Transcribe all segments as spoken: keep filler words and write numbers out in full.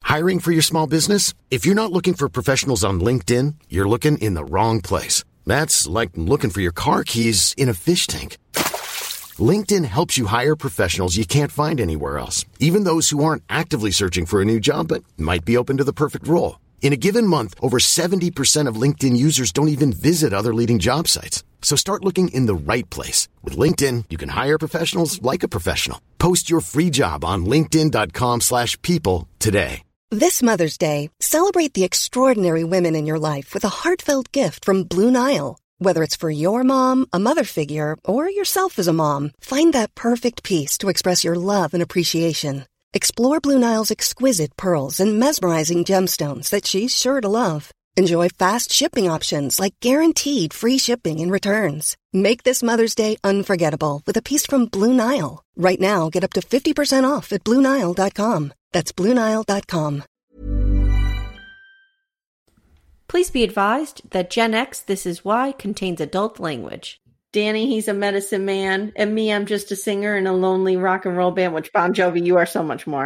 Hiring for your small business? If you're not looking for professionals on LinkedIn, you're looking in the wrong place. That's like looking for your car keys in a fish tank. LinkedIn helps you hire professionals you can't find anywhere else, even those who aren't actively searching for a new job but might be open to the perfect role. In a given month, over seventy percent of LinkedIn users don't even visit other leading job sites. So start looking in the right place. With LinkedIn, you can hire professionals like a professional. Post your free job on linkedin.com slash people today. This Mother's Day, celebrate the extraordinary women in your life with a heartfelt gift from Blue Nile. Whether it's for your mom, a mother figure, or yourself as a mom, find that perfect piece to express your love and appreciation. Explore Blue Nile's exquisite pearls and mesmerizing gemstones that she's sure to love. Enjoy fast shipping options like guaranteed free shipping and returns. Make this Mother's Day unforgettable with a piece from Blue Nile. Right now, get up to fifty percent off at Blue Nile dot com. That's Blue Nile dot com. Please be advised that Gen X This Is Why contains adult language. Danny, he's a medicine man, and me, I'm just a singer in a lonely rock and roll band, which Bon Jovi, you are so much more.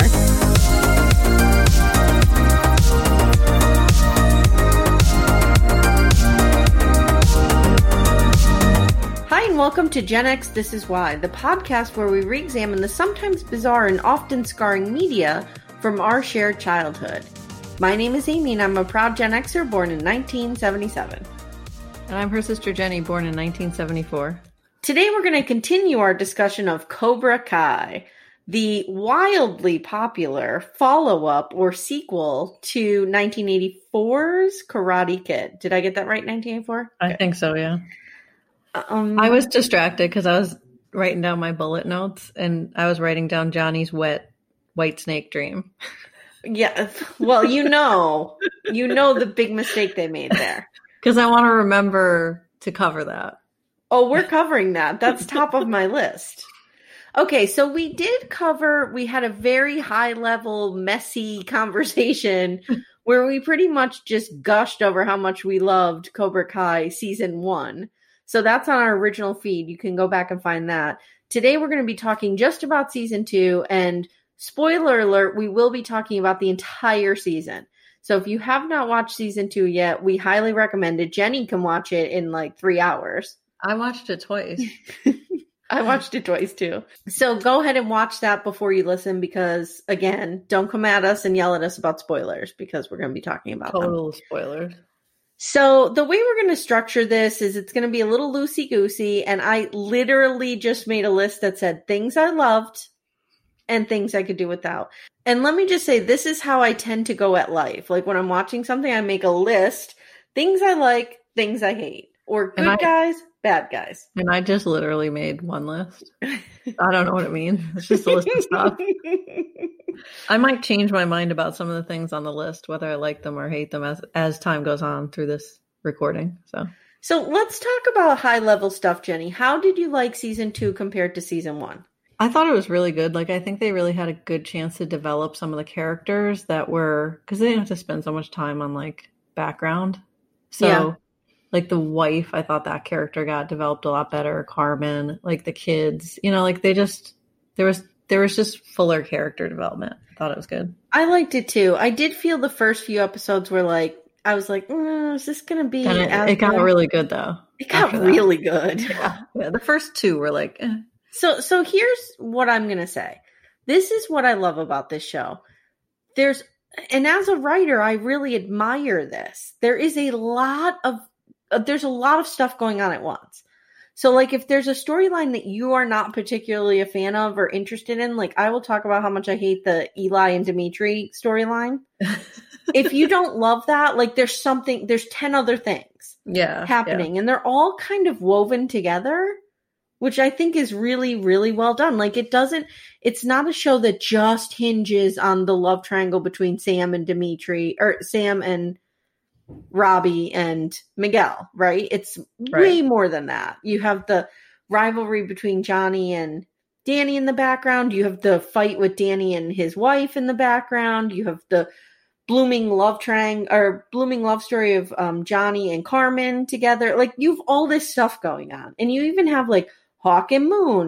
Hi, and welcome to Gen X This Is Why, the podcast where we re-examine the sometimes bizarre and often scarring media from our shared childhood. My name is Amy, and I'm a proud Gen Xer born in nineteen seventy-seven. And I'm her sister Jenny, born in nineteen seventy-four. Today we're going to continue our discussion of Cobra Kai, the wildly popular follow-up or sequel to nineteen eighty-four's Karate Kid. Did I get that right, nineteen eighty-four? I okay. think so, yeah. Um, I was distracted because I was writing down my bullet notes, and I was writing down Johnny's wet white snake dream. Yeah, well, you know, you know the big mistake they made there. Because I want to remember to cover that. Oh, we're covering that. That's top of my list. Okay, so we did cover, we had a very high level, messy conversation where we pretty much just gushed over how much we loved Cobra Kai season one. So that's on our original feed. You can go back and find that. Today we're going to be talking just about season two, and spoiler alert, we will be talking about the entire season. So if you have not watched season two yet, we highly recommend it. Jenny can watch it in like three hours. I watched it twice. I watched it twice too. So go ahead and watch that before you listen, because again, don't come at us and yell at us about spoilers, because we're going to be talking about Total them. spoilers. So the way we're going to structure this is it's going to be a little loosey-goosey, and I literally just made a list that said things I loved and things I could do without. And let me just say, this is how I tend to go at life. Like when I'm watching something, I make a list, things I like, things I hate, or good I, guys, bad guys. And I just literally made one list. I don't know what it means. It's just a list of stuff. I might change my mind about some of the things on the list, whether I like them or hate them as, as time goes on through this recording. So, so let's talk about high level stuff, Jenny. How did you like season two compared to season one? I thought it was really good. Like, I think they really had a good chance to develop some of the characters that were, because they didn't have to spend so much time on like background. So yeah. Like the wife, I thought that character got developed a lot better. Carmen, like the kids, you know, like they just, there was, there was just fuller character development. I thought it was good. I liked it too. I did feel the first few episodes were like, I was like, mm, is this going to be? And it, it got really good though. It got really good. Yeah. Yeah. The first two were like, eh. So, so here's what I'm going to say. This is what I love about this show. There's, and as a writer, I really admire this. There is a lot of, uh, there's a lot of stuff going on at once. So like if there's a storyline that you are not particularly a fan of or interested in, like I will talk about how much I hate the Eli and Dimitri storyline. If you don't love that, like there's something, there's ten other things yeah, happening yeah. and they're all kind of woven together, which I think is really, really well done. Like it doesn't, it's not a show that just hinges on the love triangle between Sam and Dimitri, or Sam and Robbie and Miguel, right? It's right. way more than that. You have the rivalry between Johnny and Danny in the background. You have the fight with Danny and his wife in the background. You have the blooming love triangle or blooming love story of um, Johnny and Carmen together. Like you have all this stuff going on. And you even have like Hawk and Moon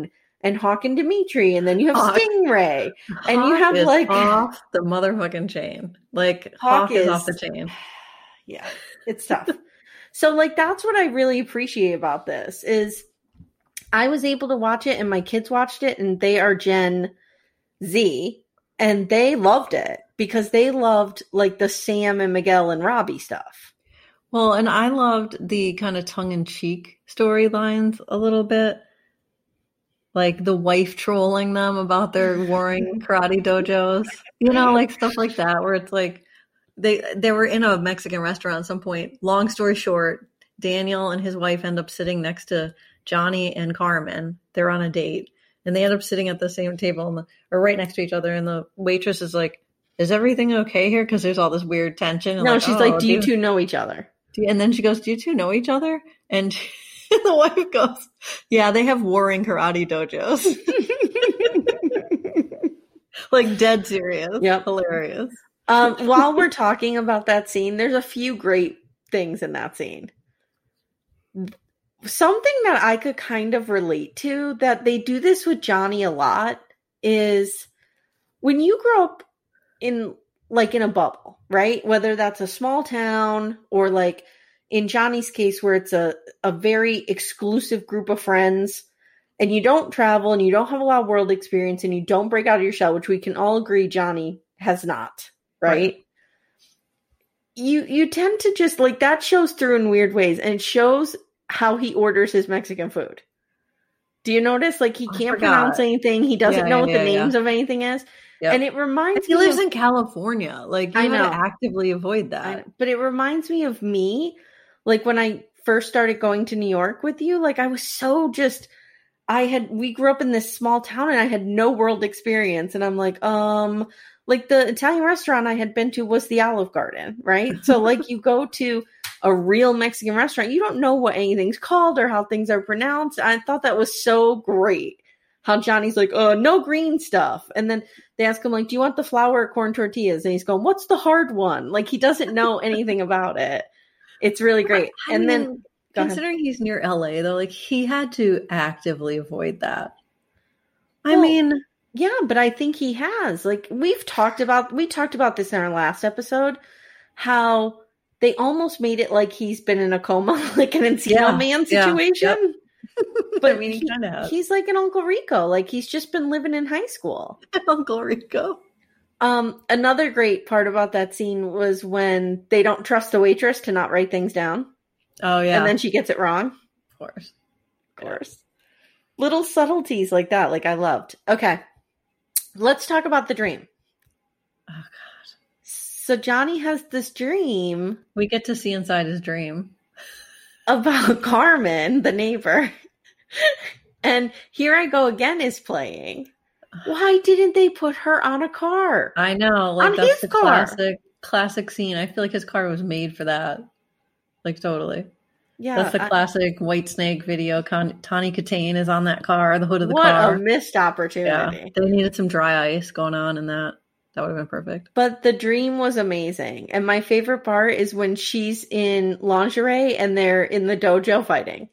and Hawk and Dimitri, and then you have Hawk. Stingray, Hawk and you have is like off the motherfucking chain. Like Hawk Hawk, is, is off the chain. Yeah, it's tough. So like that's what I really appreciate about this is I was able to watch it and my kids watched it and they are Gen Z and they loved it because they loved like the Sam and Miguel and Robbie stuff. Well, and I loved the kind of tongue-in-cheek storylines a little bit. Like the wife trolling them about their warring karate dojos. You know, like stuff like that where it's like they they were in a Mexican restaurant at some point. Long story short, Daniel and his wife end up sitting next to Johnny and Carmen. They're on a date. And they end up sitting at the same table and the, or right next to each other. And the waitress is like, is everything okay here? Because there's all this weird tension. And no, like, she's oh, like, do you do two know each other? Do you, and then she goes, do you two know each other? And she, the wife goes, yeah, they have warring karate dojos. Like dead serious. Yep. Hilarious. Um, while we're talking about that scene, there's a few great things in that scene. Something that I could kind of relate to that they do this with Johnny a lot is when you grow up in like in a bubble, right? Whether that's a small town or like in Johnny's case where it's a, a very exclusive group of friends and you don't travel and you don't have a lot of world experience and you don't break out of your shell, which we can all agree Johnny has not, right? right. You you tend to just like that shows through in weird ways and it shows how he orders his Mexican food. Do you notice? Like he can't pronounce anything. He doesn't yeah, know what yeah, the names yeah. of anything is. Yep. And it reminds he me lives of, in California. Like you I know. Gotta actively avoid that. But it reminds me of me. Like when I first started going to New York with you, like I was so just I had we grew up in this small town and I had no world experience. And I'm like, um, like the Italian restaurant I had been to was the Olive Garden, right? So like you go to a real Mexican restaurant, you don't know what anything's called or how things are pronounced. I thought that was so great. How Johnny's like, oh, no green stuff. And then they ask him, like, do you want the flour or corn tortillas? And he's going, what's the hard one? Like, he doesn't know anything about it. It's really great. I and mean, then, considering he's near L A, though, like, he had to actively avoid that. I well, mean, yeah, but I think he has. Like, we've talked about, we talked about this in our last episode, how they almost made it like he's been in a coma, like an Encino yeah, Man situation. Yeah, yep. But I mean, he, kind of he's like an Uncle Rico. Like he's just been living in high school. Uncle Rico. Um, another great part about that scene was when they don't trust the waitress to not write things down. Oh yeah, and then she gets it wrong. Of course, of course. Little subtleties like that, like I loved. Okay, let's talk about the dream. Oh god. So Johnny has this dream. We get to see inside his dream. About Carmen, the neighbor. And Here I Go Again is playing. Why didn't they put her on a car? I know. Like on that's his the car. classic classic scene. I feel like his car was made for that. Like totally. Yeah. That's the I, classic White Snake video. Con- Tawny Katane is on that car, the hood of the what car. What a missed opportunity. Yeah. They needed some dry ice going on in that. That would have been perfect. But the dream was amazing. And my favorite part is when she's in lingerie and they're in the dojo fighting.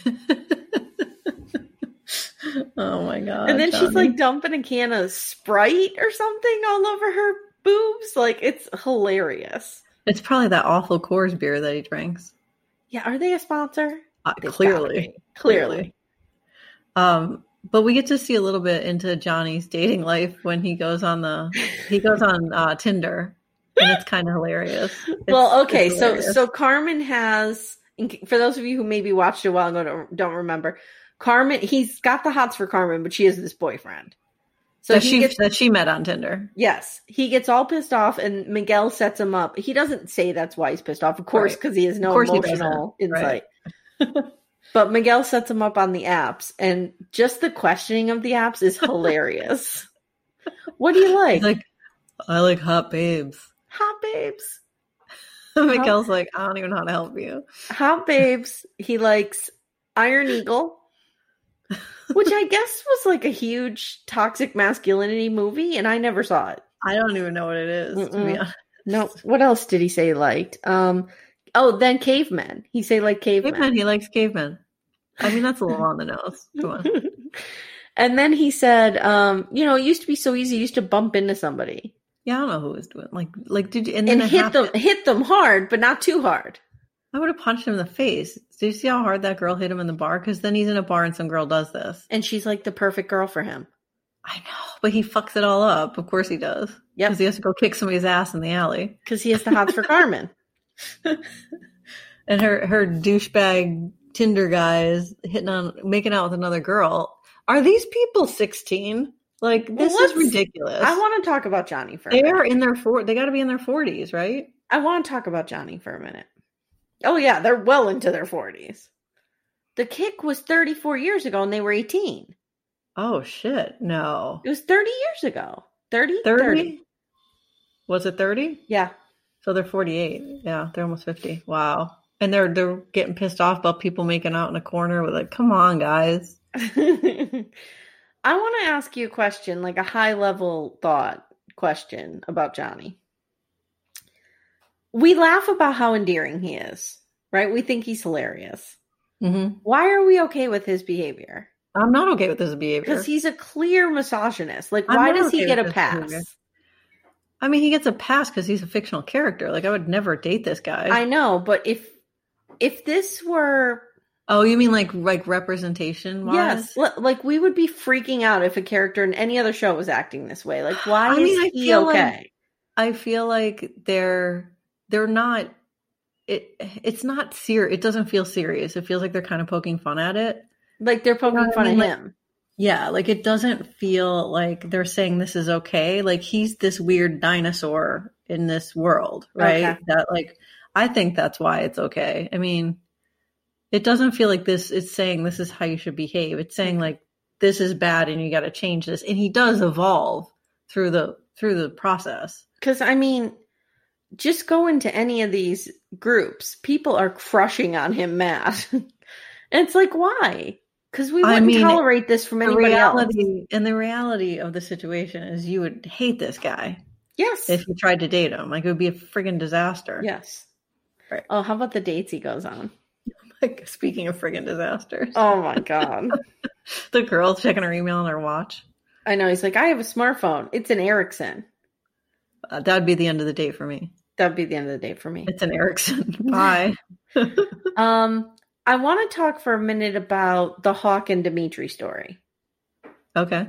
Oh my God. And then Johnny. she's like dumping a can of Sprite or something all over her boobs. Like it's hilarious. It's probably that awful Coors beer that he drinks. Yeah. Are they a sponsor? Uh, clearly. Clearly. Um, But we get to see a little bit into Johnny's dating life when he goes on the he goes on uh, Tinder, and it's kind of hilarious. It's, well, okay, so so Carmen has, for those of you who maybe watched it a while ago don't, don't remember, Carmen he's got the hots for Carmen, but she has this boyfriend. So that she gets, that she met on Tinder. Yes, he gets all pissed off, and Miguel sets him up. He doesn't say that's why he's pissed off, of course, because right. he has no emotional insight. Right. But Miguel sets him up on the apps, and just the questioning of the apps is hilarious. What do you like? He's like, I like hot babes. Hot babes. Miguel's hot. Like, I don't even know how to help you. Hot babes. He likes Iron Eagle, which I guess was like a huge toxic masculinity movie, and I never saw it. I don't even know what it is, Mm-mm. to be honest. No. What else did he say he liked? Um, oh, then Cavemen. He say like Cavemen. Cavemen. He likes Cavemen. I mean, that's a little on the nose. Come on. And then he said, um, you know, it used to be so easy. You used to bump into somebody. Yeah, I don't know who was doing like like did you and, and then hit happened. them hit them hard, but not too hard. I would have punched him in the face. Did you see how hard that girl hit him in the bar? Because then he's in a bar and some girl does this. And she's like the perfect girl for him. I know, but he fucks it all up. Of course he does. Yeah, because he has to go kick somebody's ass in the alley. Because he has the hots for Carmen. And her her douchebag Tinder guy is hitting on making out with another girl. Are these people sixteen? Like this well, is ridiculous. I want to talk about Johnny for a they minute. They are in their four. They got to be in their forties, right? I want to talk about Johnny for a minute. Oh yeah, they're well into their forties. The kick was thirty-four years ago, and they were eighteen. Oh shit! No, it was thirty years ago. thirty? thirty? thirty. Was it thirty? Yeah. So they're forty-eight. Yeah, they're almost fifty. Wow. And they're they're getting pissed off about people making out in a corner with like, come on, guys. I want to ask you a question, like a high level thought question about Johnny. We laugh about how endearing he is, right? We think he's hilarious. Mm-hmm. Why are we okay with his behavior? I'm not okay with his behavior. Because he's a clear misogynist. Like, why does okay he get a pass? Behavior. I mean, he gets a pass because he's a fictional character. Like, I would never date this guy. I know, but if if this were... Oh, you mean like like representation wise? Yes. Like, we would be freaking out if a character in any other show was acting this way. Like, why I is mean, I he feel okay? Like, I feel like they're they're not... It It's not serious. It doesn't feel serious. It feels like they're kind of poking fun at it. Like they're poking you know fun I mean? at him. Like, yeah, like it doesn't feel like they're saying this is okay. Like he's this weird dinosaur in this world, right? Okay. That like, I think that's why it's okay. I mean, it doesn't feel like this. It's saying this is how you should behave. It's saying like this is bad and you got to change this. And he does evolve through the through the process. Because I mean, just go into any of these groups, people are crushing on him, Matt. And it's like, why? Because we wouldn't I mean, tolerate this from anybody reality, else. And the reality of the situation is you would hate this guy. Yes. If you tried to date him. Like, it would be a friggin' disaster. Yes. Right. Oh, how about the dates he goes on? Like, speaking of friggin' disasters. Oh, my God. The girl checking her email on her watch. I know. He's like, I have a smartphone. It's an Ericsson. Uh, that would be the end of the date for me. That would be the end of the date for me. It's an Ericsson. Bye. um... I want to talk for a minute about the Hawk and Dimitri story. Okay.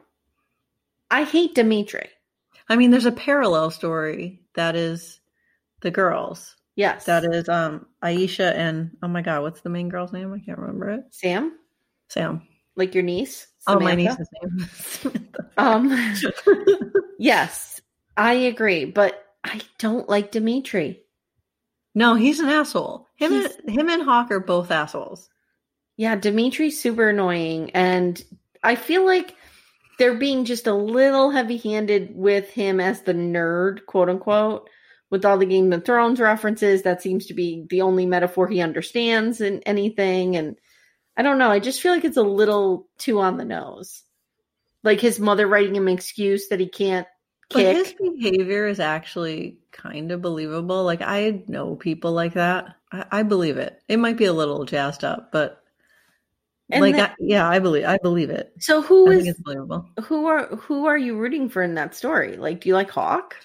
I hate Dimitri. I mean, there's a parallel story that is the girls. Yes. That is um, Aisha and, oh my God, what's the main girl's name? I can't remember it. Sam? Sam. Like your niece? Samantha? Oh, my niece's name. um, yes, I agree. But I don't like Dimitri. No, he's an asshole. Him and, him and Hawk are both assholes. Yeah, Dimitri's super annoying. And I feel like they're being just a little heavy-handed with him as the nerd, quote unquote, with all the Game of Thrones references. That seems to be the only metaphor he understands in anything. And I don't know. I just feel like it's a little too on the nose. Like his mother writing him an excuse that he can't kick. But his behavior is actually kind of believable. Like, I know people like that. I, I believe it. It might be a little jazzed up, but and like, then, I, yeah, I believe. I believe it. So who I is think it's believable? Who are who are you rooting for in that story? Like, do you like Hawk?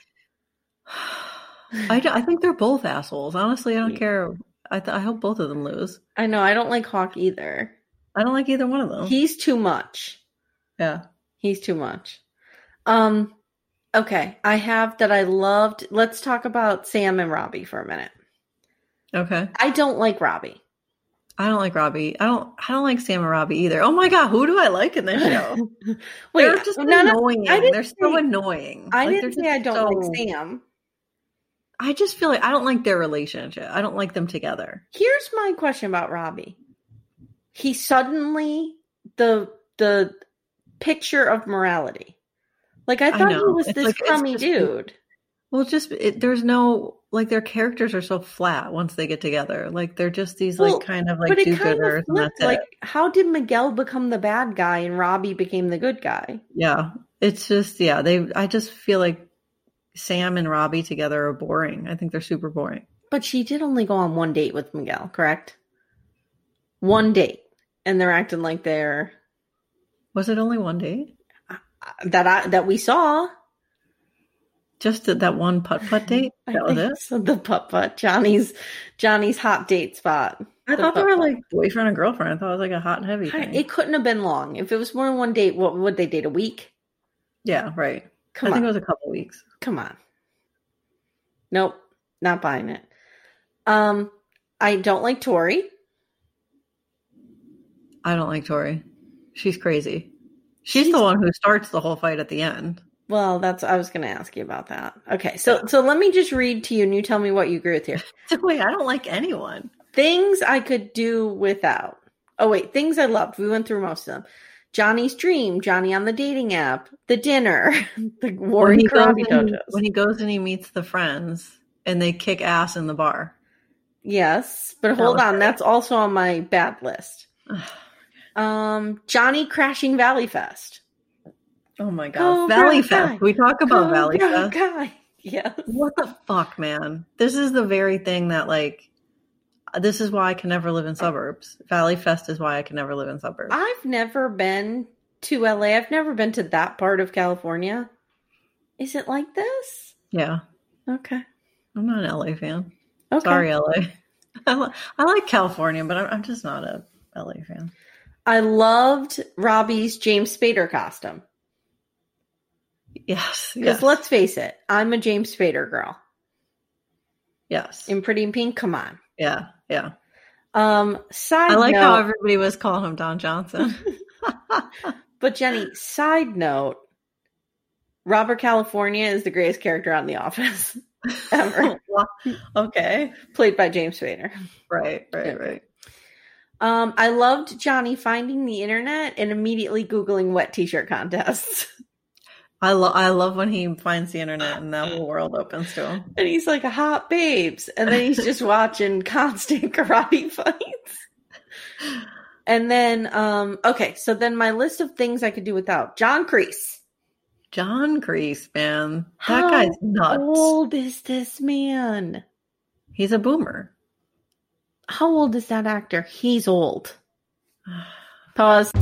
I, I think they're both assholes. Honestly, I don't care. I th- I hope both of them lose. I know. I don't like Hawk either. I don't like either one of them. He's too much. Yeah, he's too much. Um. Okay, I have that I loved. Let's talk about Sam and Robbie for a minute. Okay. I don't like Robbie. I don't like Robbie. I don't I don't like Sam and Robbie either. Oh my God, who do I like in this show? Wait, they're just annoying. Of, they're say, so annoying. I like, didn't say I don't so, like Sam. I just feel like I don't like their relationship. I don't like them together. Here's my question about Robbie. He suddenly the the picture of morality. Like, I thought I he was it's this like, crummy just, dude. Well, just, it, there's no, like, their characters are so flat once they get together. Like, they're just these, well, like, kind of, like, do-gooders. Kind of like, how did Miguel become the bad guy and Robbie became the good guy? Yeah. It's just, yeah, they, I just feel like Sam and Robbie together are boring. I think they're super boring. But she did only go on one date with Miguel, correct? One date. And they're acting like they're... Was it only one date? That I that we saw. Just that one putt-putt date? That was it? So the putt-putt. Johnny's Johnny's hot date spot. I the thought they putt-putt. were like boyfriend and girlfriend. I thought it was like a hot and heavy thing. It couldn't have been long. If it was more than one date, what would they date? A week? Yeah, right. Come I on. think it was a couple weeks. Come on. Nope. Not buying it. Um, I don't like Tori. I don't like Tori. She's crazy. She's, She's the one who starts the whole fight at the end. Well, that's I was going to ask you about that. Okay, so so let me just read to you, and you tell me what you agree with here. Wait, I don't like anyone. Things I could do without. Oh wait, things I loved. We went through most of them. Johnny's dream, Johnny on the dating app, the dinner, the When he, Warren goes karate and, dojos. when he goes and he meets the friends and they kick ass in the bar. Yes, but That hold was on, great. that's also on my bad list. um, Johnny crashing Valley Fest. Oh my god. Cobra Valley Kai. Fest. We talk about Cobra Valley Fest. Kai. Yes. What the fuck, man? This is the very thing that, like, this is why I can never live in suburbs. Valley Fest is why I can never live in suburbs. I've never been to L A. I've never been to that part of California. Is it like this? Yeah. Okay. I'm not an L A fan. Okay. Sorry, L A. I, li- I like California, but I'm, I'm just not a L A fan. I loved Robbie's James Spader costume. Yes. Because Yes. let's face it, I'm a James Spader girl. Yes. In Pretty in Pink, come on. Yeah. Yeah. Um, side I like note, how everybody was calling him Don Johnson. but Jenny, side note, Robert California is the greatest character on The Office ever. Okay. Played by James Spader. Right. Right. Yeah. Right. Um, I loved Johnny finding the internet and immediately Googling wet t-shirt contests. I love. I love when he finds the internet and the whole world opens to him. And he's like, hot babes. And then he's just watching constant karate fights. And then, um, okay, so then my list of things I could do without. John Kreese. John Kreese, man, that How guy's nuts. old is this man? He's a boomer. How old is that actor? He's old. Pause.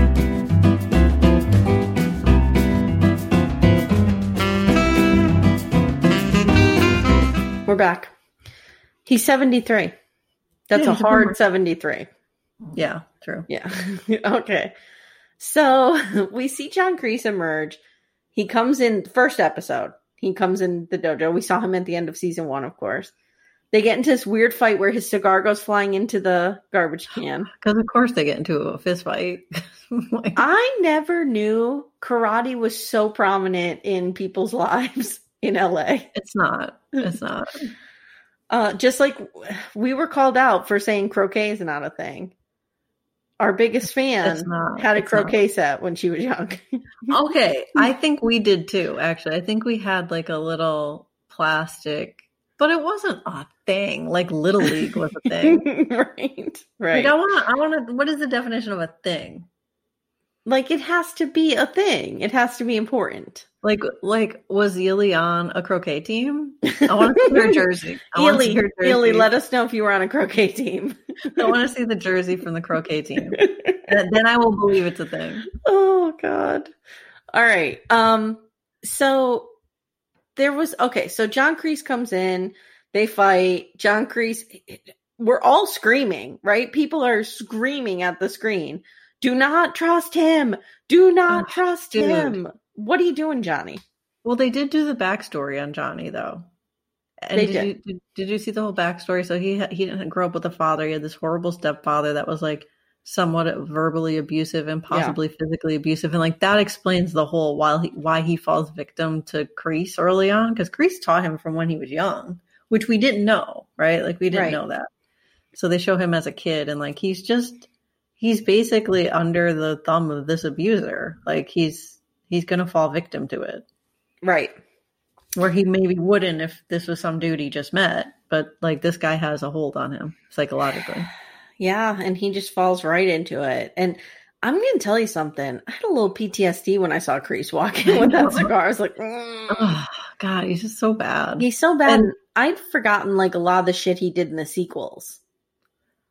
We're back. He's seventy-three. That's Yeah, a he's a hard boomer. seventy-three. Yeah, true. Yeah. Okay. So we see John Kreese emerge. He comes in first episode. He comes in the dojo. We saw him at the end of season one, of course. They get into this weird fight where his cigar goes flying into the garbage can. Because of course they get into a fist fight. Like, I never knew karate was so prominent in people's lives in L A. it's not. It's not. Uh, just like we were called out for saying croquet is not a thing. Our biggest fan It's not. had a It's croquet set when she was young. Okay, I think we did too. Actually, I think we had like a little plastic, but it wasn't a thing. Like Little League was a thing. Right. Right. Like I want to. I want to. What is the definition of a thing? Like it has to be a thing. It has to be important. Like, like was Ely on a croquet team? I want to see her jersey. I want to see Ely, her jersey. Ely, let us know if you were on a croquet team. I want to see the jersey from the croquet team. And then I will believe it's a thing. Oh God. All right. Um, so there was okay, so John Kreese comes in, they fight. John Kreese, we're all screaming, right? People are screaming at the screen. Do not trust him. Do not Oh, trust dude. him. What are you doing, Johnny? Well, they did do the backstory on Johnny, though. And They did, did. You, did. Did you see the whole backstory? So he he didn't grow up with a father. He had this horrible stepfather that was like somewhat verbally abusive and possibly yeah. physically abusive, and like that explains the whole why he why he falls victim to Kreese early on, because Kreese taught him from when he was young, which we didn't know, right? Like we didn't Right. know that. So they show him as a kid, and like he's just he's basically under the thumb of this abuser. Like he's he's gonna fall victim to it. Right. Where he maybe wouldn't if this was some dude he just met, but like this guy has a hold on him psychologically. Yeah, and he just falls right into it. And I'm going to tell you something. I had a little P T S D when I saw Kreese walking with that cigar. I was like, mm. Oh, God, he's just so bad. He's so bad. And- I'd forgotten like a lot of the shit he did in the sequels.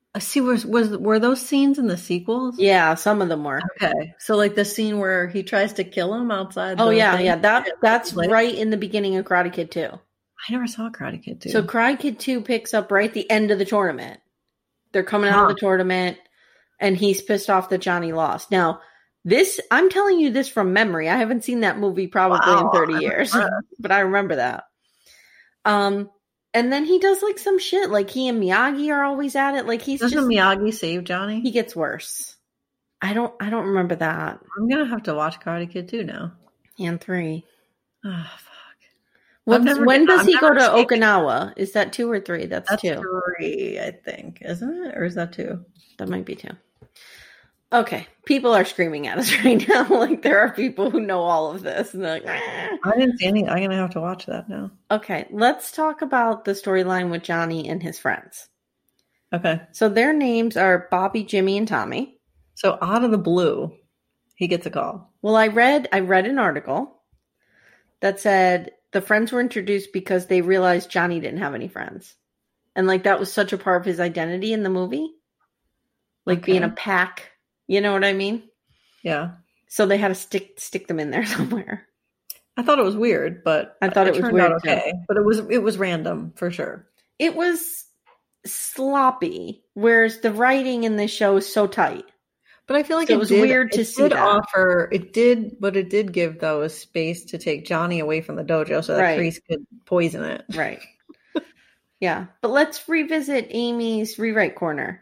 I see. Was was were those scenes in the sequels? Yeah, some of them were. Okay, so like the scene where he tries to kill him outside. Oh the yeah, thing? yeah. That that's Like, right in the beginning of Karate Kid two. I never saw Karate Kid two. So Karate Kid two picks up right at the end of the tournament. They're coming out Huh. of the tournament, and he's pissed off that Johnny lost. Now, this I'm telling you this from memory. I haven't seen that movie probably Wow, in thirty I'm years, impressed. but I remember that. Um, and then he does like some shit. Like he and Miyagi are always at it. Like he's Doesn't just Miyagi save Johnny? he gets worse. I don't I don't remember that. I'm gonna have to watch Karate Kid two now. And three. Oh fuck! What's, never- when does I've he go never to seen- Okinawa? Is that two or three? That's, That's two. three, I think, isn't it? Or is that two? That might be two. Okay. People are screaming at us right now. Like there are people who know all of this. And they're like, "Ah." I didn't see any. I'm gonna have to watch that now. Okay. Let's talk about the storyline with Johnny and his friends. Okay. So their names are Bobby, Jimmy, and Tommy. So out of the blue, he gets a call. Well, I read I read an article that said the friends were introduced because they realized Johnny didn't have any friends. And like that was such a part of his identity in the movie. Like Okay. being a pack. You know what I mean? Yeah. So they had to stick stick them in there somewhere. I thought it was weird, but I thought it was turned weird, out too. okay. But it was it was random for sure. It was sloppy, whereas the writing in this show is so tight. But I feel like So it, it was did, weird to it see did that. offer it did, but it did give though a space to take Johnny away from the dojo so that Right. Kreese could poison it. Right. Yeah. But let's revisit Amy's rewrite corner.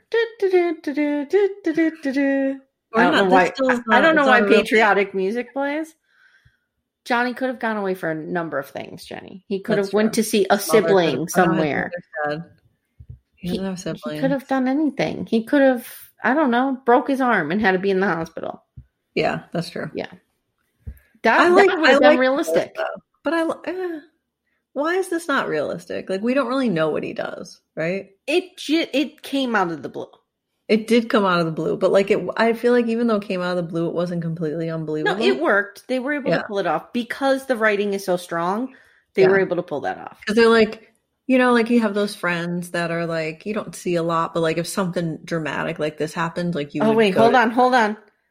Do-do-do-do-do-do-do-do-do. Or I don't not, know this why. still is I, not- I don't know it's why not a real- patriotic music plays. Johnny could have gone away for a number of things, Jenny. He could That's have went true. to see a Mother sibling could have- somewhere. I know, He doesn't have siblings. He could have done anything. He could have, I don't know, broke his arm and had to be in the hospital. Yeah, that's true. Yeah. That, I like- that would I have been like realistic. those, though. But I, eh, why is this not realistic? Like we don't really know what he does, right? It ju- it came out of the blue. It did come out of the blue, but like it, I feel like even though it came out of the blue, it wasn't completely No, unbelievable. it worked. They were able Yeah. to pull it off because the writing is so strong. They Yeah. were able to pull that off. Because they're like, you know, like you have those friends that are like, you don't see a lot, but like if something dramatic like this happened, like you. Oh would wait, go hold to- on, hold on.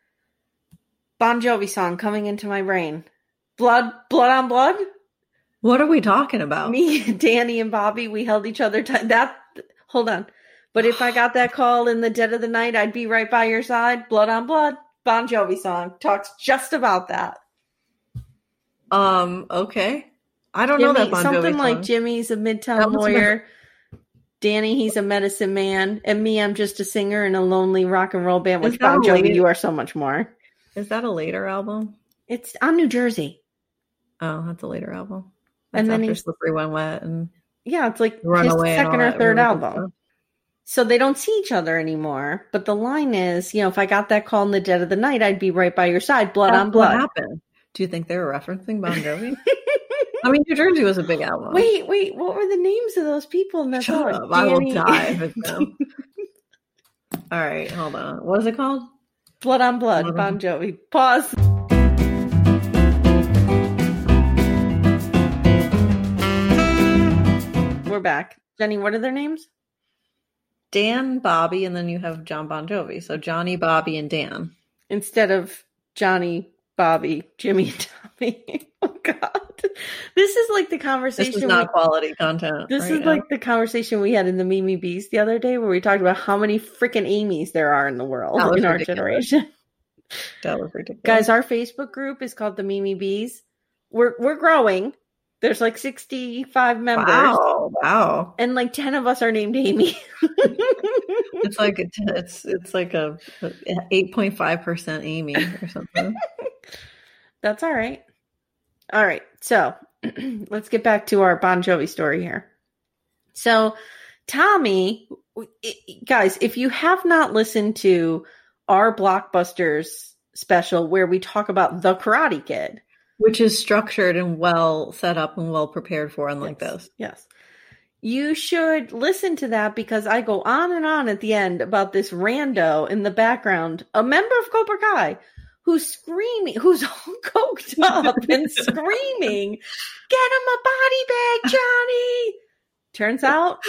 Bon Jovi song coming into my brain. Blood, blood on blood. What are we talking about? Me, Danny, and Bobby, we held each other tight. That. Hold on. But if I got that call in the dead of the night, I'd be right by your side. Blood on blood. Bon Jovi song talks just about that. Um. Okay. I don't know Jimmy- that Bon something Jovi like song. Jimmy's a midtown That was lawyer. Danny, he's a medicine man, and me, I'm just a singer in a lonely rock and roll band. Is Which that Bon a Jovi, lady- you are so much more. Is that a later album? It's on New Jersey. Oh, that's a later album. That's And then after he's- Slippery When Wet and Yeah, it's like his Runaway and second all or that third really good album. stuff. So they don't see each other anymore. But the line is, you know, if I got that call in the dead of the night, I'd be right by your side. Blood That's on what blood. happened. Do you think they were referencing Bon Jovi? I mean, New Jersey was a big album. Wait, wait, what were the names of those people in that Shut song? up. I will Danny- die if it's them. All right, hold on. What is it called? Blood on blood, Blood Bon on- Jovi. Pause. We're back. Jenny, what are their names? Dan, Bobby, and then you have John Bon Jovi. So Johnny, Bobby, and Dan. Instead of Johnny, Bobby, Jimmy, and Tommy. Oh God, this is like the conversation. This is not we- quality content. This right is now. like the conversation we had in the Mimi Beast the other day, where we talked about how many freaking Amy's there are in the world That was in our ridiculous. generation. That was ridiculous. Guys, our Facebook group is called the Mimi Bees. We're we're growing. There's like sixty-five members, wow, wow. and like ten of us are named Amy. It's like a, it's it's like a eight point five percent Amy or something. That's all right. All right. So let's get back to our Bon Jovi story here. So Tommy, guys, if you have not listened to our Blockbusters special where we talk about the Karate Kid, Which is structured and well set up and well prepared for, unlike yes, this. yes, you should listen to that because I go on and on at the end about this rando in the background, a member of Cobra Kai, who's screaming, who's all coked up and screaming, "Get him a body bag, Johnny!" Turns out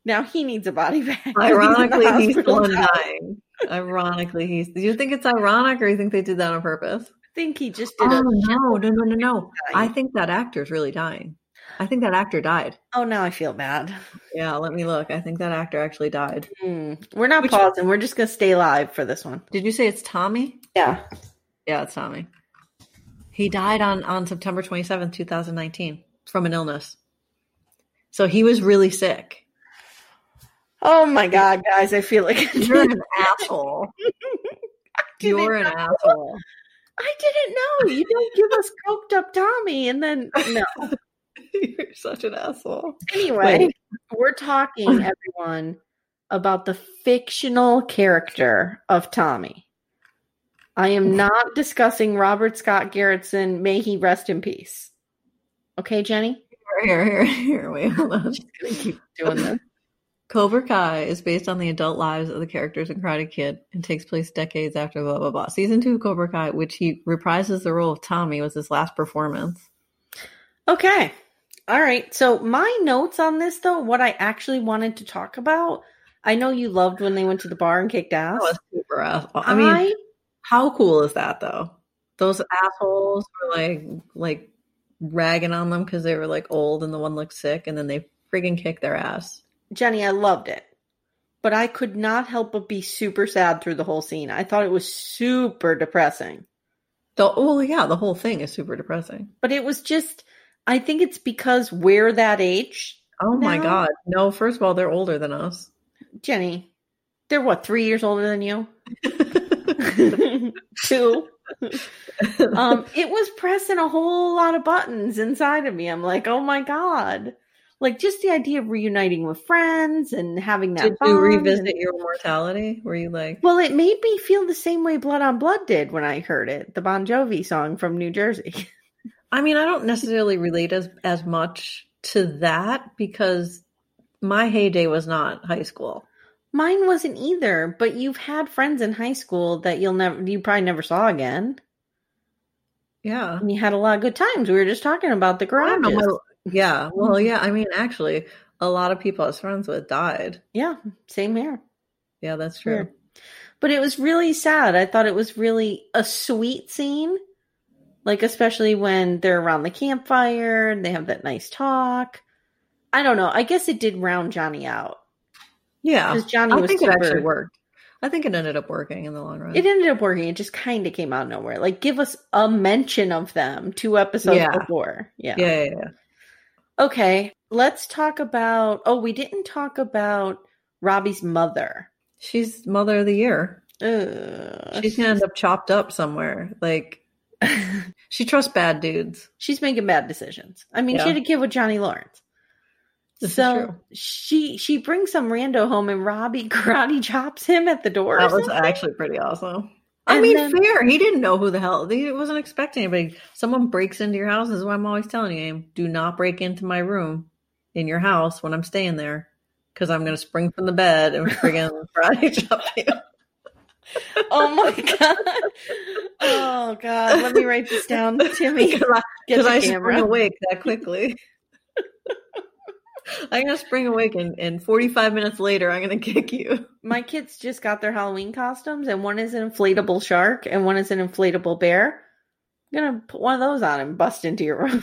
Now he needs a body bag. Ironically, he's, he's the one dying. dying. Ironically, he's. Do you think it's ironic, or you think they did that on purpose? I think he just did. Oh a no, no, no, no, no! I think that actor's really dying. I think that actor died. Oh, now I feel bad. Yeah, let me look. I think that actor actually died. Mm. We're not Which, pausing. We're just gonna stay live for this one. Did you say it's Tommy? Yeah. Yeah, it's Tommy. He died on, on September twenty-seventh, twenty nineteen from an illness. So he was really sick. Oh my God, guys, I feel like you're an asshole. You're an know. asshole. I didn't know. You don't give us coked up Tommy and then no. You're such an asshole. Anyway, Wait. We're talking, everyone, about the fictional character of Tommy. I am not discussing Robert Scott Garrettson. May he rest in peace. Okay, Jenny? Here, here, here. Wait, hold on. Just gonna keep doing this. Cobra Kai is based on the adult lives of the characters in Karate Kid and takes place decades after blah, blah, blah. Season two of Cobra Kai, which he reprises the role of Tommy, was his last performance. Okay. All right. So my notes on this, though, what I actually wanted to talk about, I know you loved when they went to the bar and kicked ass. That was super asshole. I mean, I, how cool is that, though? Those assholes were like, like ragging on them because they were like old and the one looked sick, and then they friggin' kicked their ass. Jenny, I loved it. But I could not help but be super sad through the whole scene. I thought it was super depressing. The, oh, yeah, the whole thing is super depressing. But it was just... I think it's because we're that age. Oh my now. God. No, first of all, they're older than us. Jenny, they're what, three years older than you? Two. um, it was pressing a whole lot of buttons inside of me. I'm like, oh my God. Like just the idea of reuniting with friends and having that Did you revisit and... your mortality? Were you like... Well, it made me feel the same way Blood on Blood did when I heard it. The Bon Jovi song from New Jersey. I mean, I don't necessarily relate as, as much to that because my heyday was not high school. Mine wasn't either, but you've had friends in high school that you'll never, you probably never saw again. Yeah. And you had a lot of good times. We were just talking about the garages. I don't know, yeah. Well, yeah. I mean, actually, a lot of people I was friends with died. Yeah. Same here. Yeah, that's true. Weird. But it was really sad. I thought it was really a sweet scene. Like, especially when they're around the campfire and they have that nice talk. I don't know. I guess it did round Johnny out. Yeah. Because Johnny I was think super... it actually worked. I think it ended up working in the long run. It ended up working. It just kind of came out of nowhere. Like, give us a mention of them two episodes yeah. before. Yeah. yeah. Yeah, yeah. Okay. Let's talk about... Oh, we didn't talk about Robbie's mother. She's mother of the year. Ugh. She's going to end up chopped up somewhere. Like... She trusts bad dudes. She's making bad decisions. I mean, yeah. she had a kid with Johnny Lawrence. This so she she brings some rando home and Robbie karate chops him at the door. That was actually pretty awesome. And I mean, then, fair. He didn't know who the hell. He wasn't expecting anybody. Someone breaks into your house. This is what I'm always telling you. Do not break into my room in your house when I'm staying there because I'm going to spring from the bed and friggin' karate chop you. Oh my God. Oh God. Let me write this down. Timmy. Because I, I spring awake that quickly. I'm going to spring awake and, and forty-five minutes later I'm going to kick you. My kids just got their Halloween costumes and one is an inflatable shark and one is an inflatable bear. I'm going to put one of those on and bust into your room.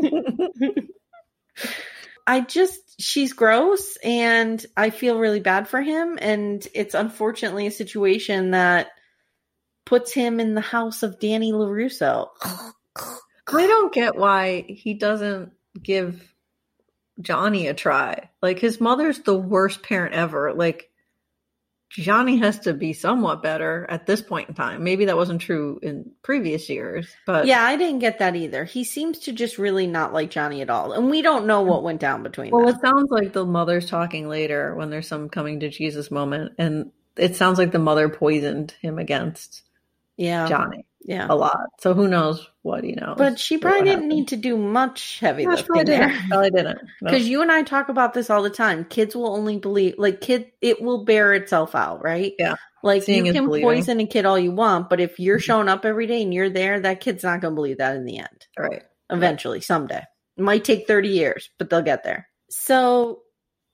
I just, she's gross and I feel really bad for him. And it's unfortunately a situation that puts him in the house of Danny LaRusso. I don't get why he doesn't give Johnny a try. Like his mother's the worst parent ever. Like Johnny has to be somewhat better at this point in time. Maybe that wasn't true in previous years, but yeah, I didn't get that either. He seems to just really not like Johnny at all. And we don't know what went down between well, them. It sounds like the mother's talking later when there's some coming to Jesus moment. And it sounds like the mother poisoned him against yeah. Johnny. Yeah. A lot. So who knows what he knows. But she probably didn't happened. need to do much heavy lifting probably there. Didn't. Probably didn't. Because nope. you and I talk about this all the time. Kids will only believe, like, kid, it will bear itself out, right? Yeah. Like, Seeing you can believing. poison a kid all you want, but if you're showing up every day and you're there, that kid's not going to believe that in the end. Right. Eventually, right. someday. It might take thirty years, but they'll get there. So,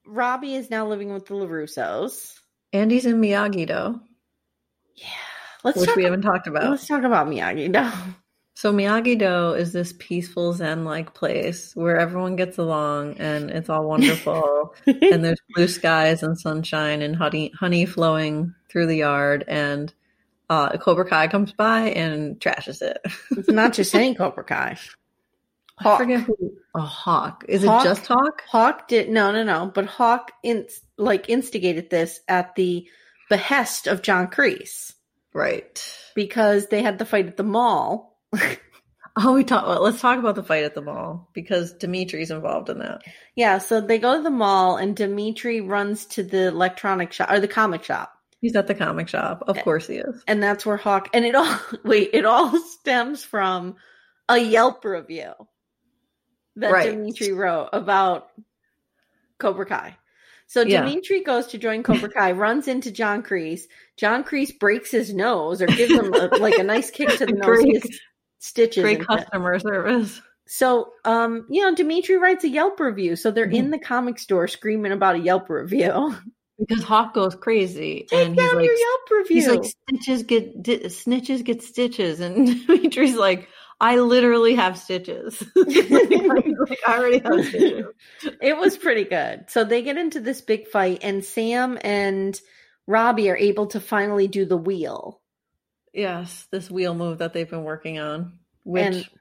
Robbie is now living with the LaRussos. Andy's in Miyagi-Do. Yeah. Let's which talk, we haven't talked about. Let's talk about Miyagi-Do. So Miyagi-Do is this peaceful Zen-like place where everyone gets along and it's all wonderful. And there's blue skies and sunshine and honey, honey flowing through the yard. And uh, Cobra Kai comes by and trashes it. It's not just any Cobra Kai. Hawk. I forget who. A Hawk. Is Hawk, it just Hawk? Hawk did no, no, no. But Hawk in, like instigated this at the behest of John Kreese, right? Because they had the fight at the mall. oh, we talk. Well, let's talk about the fight at the mall because Dimitri's involved in that. Yeah, so they go to the mall and Dimitri runs to the electronic shop or the comic shop. He's at the comic shop. Of course he is. And that's where Hawk. And it all wait. It all stems from a Yelp review that right. Dimitri wrote about Cobra Kai. So yeah. Dimitri goes to join Cobra Kai, runs into John Kreese. John Kreese breaks his nose or gives him a, like a nice kick to the nose. Great, he gets stitches. Great customer it. service. So, um, you know, Dimitri writes a Yelp review. So they're mm-hmm. in the comic store screaming about a Yelp review. Because Hawk goes crazy. Take and down he's like, your Yelp review. He's like, stitches get, di- snitches get stitches. And Dimitri's like, I literally have stitches. like, I already have stitches. It was pretty good. So they get into this big fight, and Sam and Robbie are able to finally do the wheel. Yes, this wheel move that they've been working on. Which and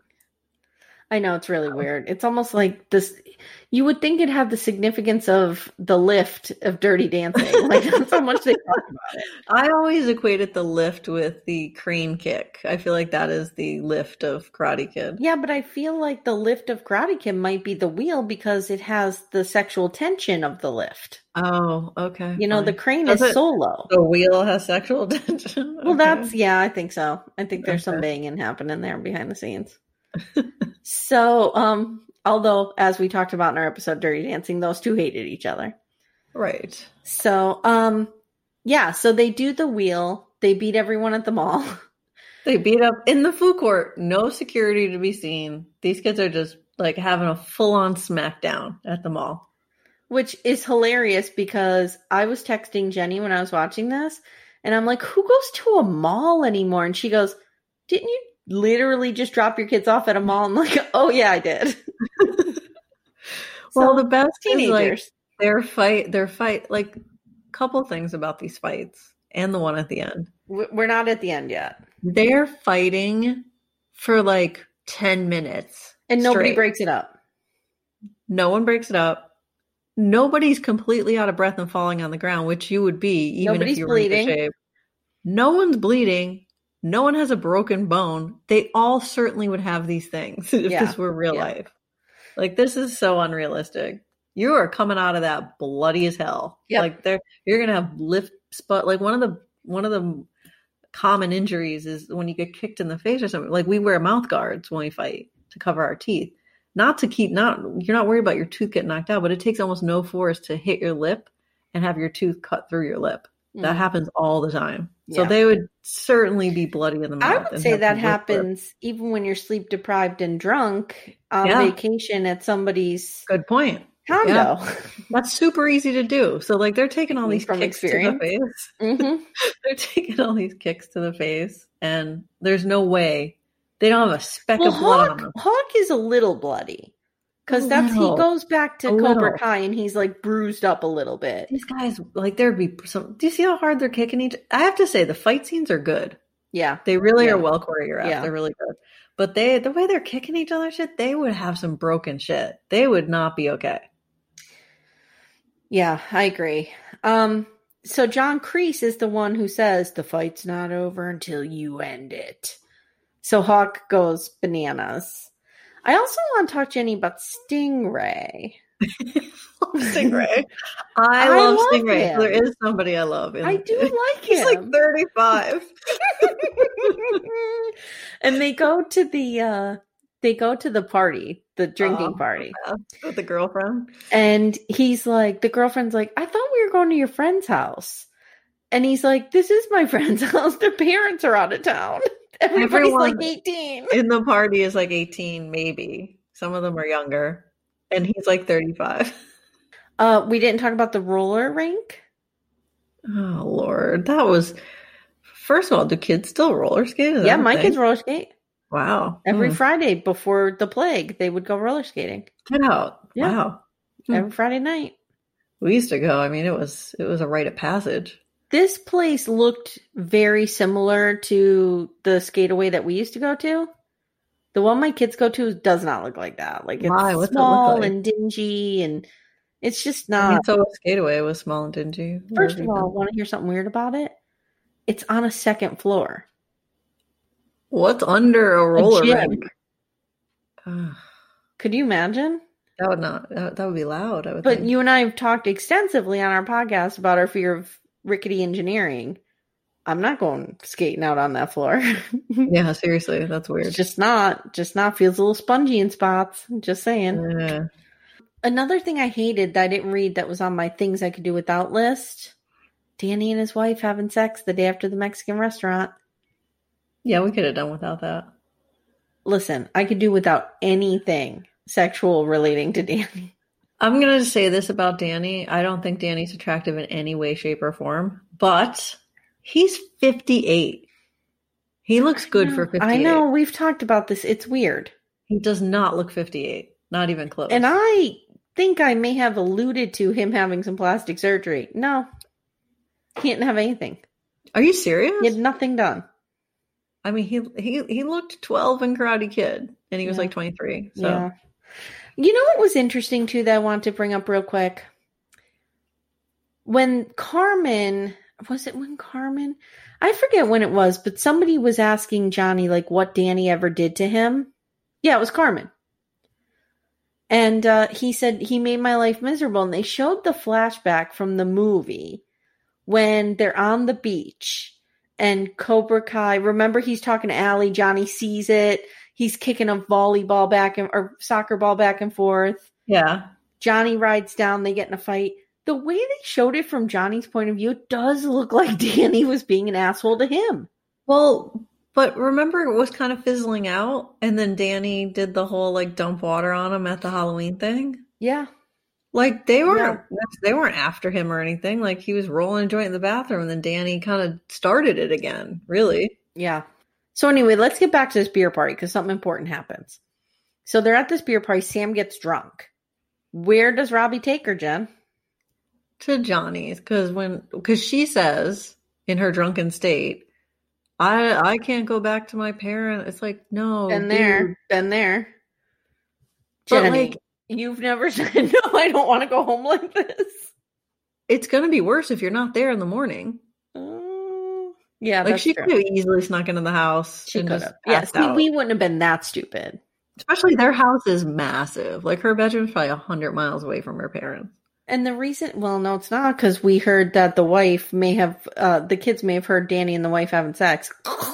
I know it's really weird. It's almost like this. You would think it'd have the significance of the lift of Dirty Dancing. Like that's how much they talk about it. I always equated the lift with the crane kick. I feel like that is the lift of Karate Kid. Yeah, but I feel like the lift of Karate Kid might be the wheel because it has the sexual tension of the lift. Oh, okay. You know, fine. the crane Does is it, solo. The wheel has sexual tension. Well, okay. that's yeah. I think so. I think there's okay. some banging happening there behind the scenes. So, um, although as we talked about in our episode Dirty Dancing, those two hated each other. Right. So, um, yeah, so they do the wheel. They beat everyone at the mall. They beat up in the food court. No security to be seen. These kids are just like having a full-on smackdown at the mall. Which is hilarious because I was texting Jenny when I was watching this and I'm like, who goes to a mall anymore? And she goes, didn't you literally just drop your kids off at a mall? I'm like, oh yeah, I did. Well, so, the best teenagers. Is like their fight, their fight, like couple things about these fights and the one at the end. We're not at the end yet. They're fighting for like ten minutes. And nobody straight. breaks it up. No one breaks it up. Nobody's completely out of breath and falling on the ground, which you would be even Nobody's if you were bleeding. in shape. No one's bleeding. No one has a broken bone. They all certainly would have these things if yeah. this were real yeah. life. Like, this is so unrealistic. You are coming out of that bloody as hell. Yep. Like, there, you're gonna have lift spot. Like one of the one of the common injuries is when you get kicked in the face or something. Like we wear mouth guards when we fight to cover our teeth, not to keep not. You're not worried about your tooth getting knocked out, but it takes almost no force to hit your lip and have your tooth cut through your lip. That mm. happens all the time. So yeah. they would certainly be bloody in the mouth. I would say that happens lip. even when you're sleep deprived and drunk on yeah. vacation at somebody's good point condo. Yeah. That's super easy to do. So like they're taking all these From kicks experience. to the face. Mm-hmm. They're taking all these kicks to the face, and there's no way they don't have a speck well, of blood Hawk, on them. Hawk is a little bloody. Because that's he goes back to a Cobra little. Kai and he's like bruised up a little bit. These guys, like, there'd be some. Do you see how hard they're kicking each? I have to say, the fight scenes are good. Yeah, they really yeah. are well choreographed. Yeah. They're really good. But they, the way they're kicking each other, shit, they would have some broken shit. They would not be okay. Yeah, I agree. Um, so John Kreese is the one who says the fight's not over until you end it. So Hawk goes bananas. I also want to talk to Jenny about Stingray. Stingray. I, I love, love Stingray. Him. There is somebody I love. I do like He's him. He's like thirty-five. And they go to the uh, they go to the party, the drinking oh, party. Yeah. With the girlfriend. And he's like, the girlfriend's like, I thought we were going to your friend's house. And he's like, this is my friend's house. Their parents are out of town. Everybody's Everyone like eighteen. In the party is like eighteen, maybe. Some of them are younger. And he's like thirty-five. Uh, we didn't talk about the roller rink. Oh, Lord. That was, first of all, do kids still roller skate? Is Yeah, that a my thing? kids roller skate. Wow. Every Hmm. Friday before the plague, they would go roller skating. Get out. Yeah. Wow. Hmm. Every Friday night. We used to go. I mean, it was it was a rite of passage. This place looked very similar to the skateaway that we used to go to. The one my kids go to does not look like that. Like, it's Why? What's it look small like? and dingy, and it's just I not. mean, so was Skateaway was small and dingy. Where First have of you all, been? want to hear something weird about it? It's on a second floor. What's under a roller gym. rink? Ugh, Could you imagine? that would not. That, that would be loud. I would But think. you and I have talked extensively on our podcast about our fear of rickety engineering. I'm not going skating out on that floor. Yeah, seriously, that's weird. It's just not, just not feels a little spongy in spots. Just saying. Yeah. Another thing I hated that I didn't read that was on my things I could do without list. Danny and his wife having sex the day after the Mexican restaurant. Yeah, we could have done without that. Listen, I could do without anything sexual relating to Danny. I'm going to just say this about Danny. I don't think Danny's attractive in any way, shape, or form, but he's fifty-eight. He looks good for fifty-eight. I know. We've talked about this. It's weird. He does not look fifty-eight. Not even close. And I think I may have alluded to him having some plastic surgery. No. He didn't have anything. Are you serious? He had nothing done. I mean, he he he looked twelve in Karate Kid, and he was Yeah. like twenty-three. So Yeah. You know what was interesting too that I want to bring up real quick? When Carmen, was it when Carmen? I forget when it was, but somebody was asking Johnny like what Danny ever did to him. Yeah, it was Carmen. And uh, he said he made my life miserable. And they showed the flashback from the movie when they're on the beach and Cobra Kai. Remember, he's talking to Allie. Johnny sees it. He's kicking a volleyball back and or soccer ball back and forth. yeah, Johnny rides down. They get in a fight. The way they showed it from Johnny's point of view, it does look like Danny was being an asshole to him. well, but remember it was kind of fizzling out, and then Danny did the whole like dump water on him at the Halloween thing. Yeah. Like they weren't they weren't after him or anything. Like he was rolling a joint in the bathroom, and then Danny kind of started it again. Really? Yeah. So anyway, let's get back to this beer party because something important happens. So they're at this beer party. Sam gets drunk. Where does Robbie take her, Jen? To Johnny's, because when because she says in her drunken state, I I can't go back to my parents. It's like no, Been dude. there. Been there. But, Jenny, like- you've never said, no, I don't want to go home like this. It's gonna be worse if you're not there in the morning. Uh, yeah, Like that's she true. could have easily snuck into the house. She and could just have. Yeah, passed see, out. we wouldn't have been that stupid. Especially their house is massive. Like her bedroom's probably a hundred miles away from her parents. And the reason, well, no, it's not because we heard that the wife may have, uh, the kids may have heard Danny and the wife having sex.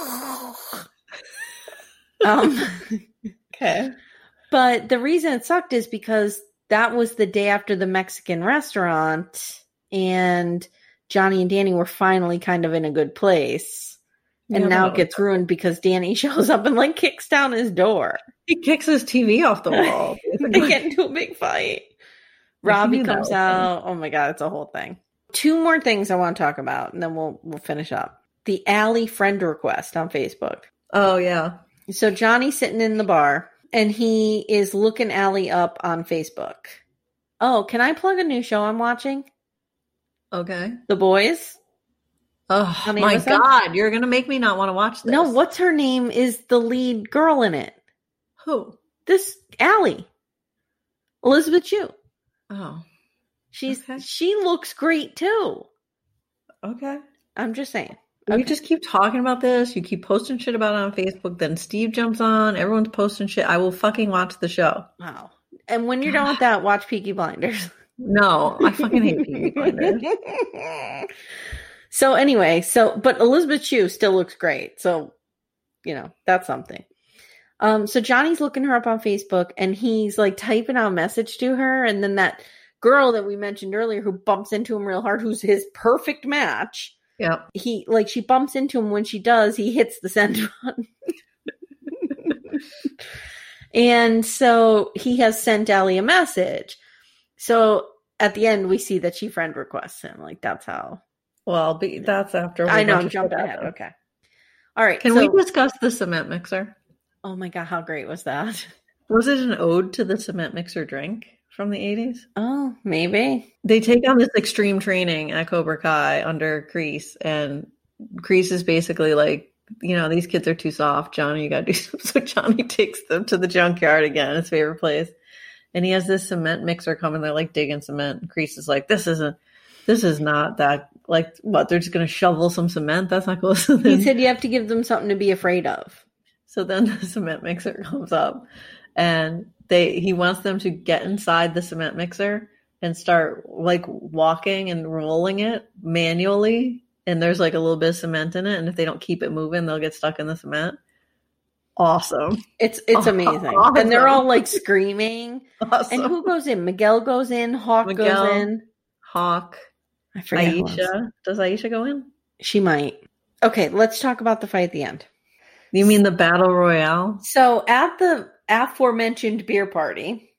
um, Okay. but the reason it sucked is because that was the day after the Mexican restaurant, and Johnny and Danny were finally kind of in a good place. And Yeah, now but- it gets ruined because Danny shows up and like kicks down his door. He kicks his T V off the wall. They get into a big fight. Robbie knew that comes was out. Oh my god, it's a whole thing. Two more things I want to talk about, and then we'll we'll finish up. The Allie friend request on Facebook. Oh yeah. So Johnny's sitting in the bar, and he is looking Allie up on Facebook. Oh, can I plug a new show I'm watching? Okay. The Boys. Oh On my Amazon? god, you're gonna make me not want to watch this. No, what's her name is the lead girl in it? Who? This Allie. Elizabeth Shue. Oh. She's Okay. she looks great too. Okay. I'm just saying. You just keep talking about this. You keep posting shit about it on Facebook. Then Steve jumps on. Everyone's posting shit. I will fucking watch the show. Wow. And when you're done with that, watch Peaky Blinders. No, I fucking hate Peaky Blinders. So anyway, so but Elizabeth Shue still looks great. So, you know, that's something. Um, so Johnny's looking her up on Facebook, and he's like typing out a message to her, and then that girl that we mentioned earlier who bumps into him real hard, who's his perfect match. Yeah. He like she bumps into him. When she does, he hits the send button. And so he has sent Allie a message. So at the end we see that she friend requests him. Like that's how. Well, be, that's after. I know I'm jumping ahead. Okay. All right. Can so, we discuss the cement mixer? Oh my God, how great was that? Was it an ode to the cement mixer drink from the eighties? Oh, maybe. They take on this extreme training at Cobra Kai under Kreese, and Kreese is basically like, you know, these kids are too soft. Johnny, you gotta do something. So Johnny takes them to the junkyard again, his favorite place. And he has this cement mixer coming. They're like digging cement. And Kreese is like, this isn't, this is not that, like, what, they're just going to shovel some cement? That's not close to them. He said you have to give them something to be afraid of. So then the cement mixer comes up and they, he wants them to get inside the cement mixer and start like walking and rolling it manually. And there's like a little bit of cement in it. And if they don't keep it moving, they'll get stuck in the cement. Awesome. It's it's amazing. Awesome. And they're all like screaming. Awesome. And who goes in? Miguel goes in. Hawk Miguel, goes in. Hawk. I forget. Aisha. Does Aisha go in? She might. Okay, let's talk about the fight at the end. You mean the battle royale? So at the aforementioned beer party,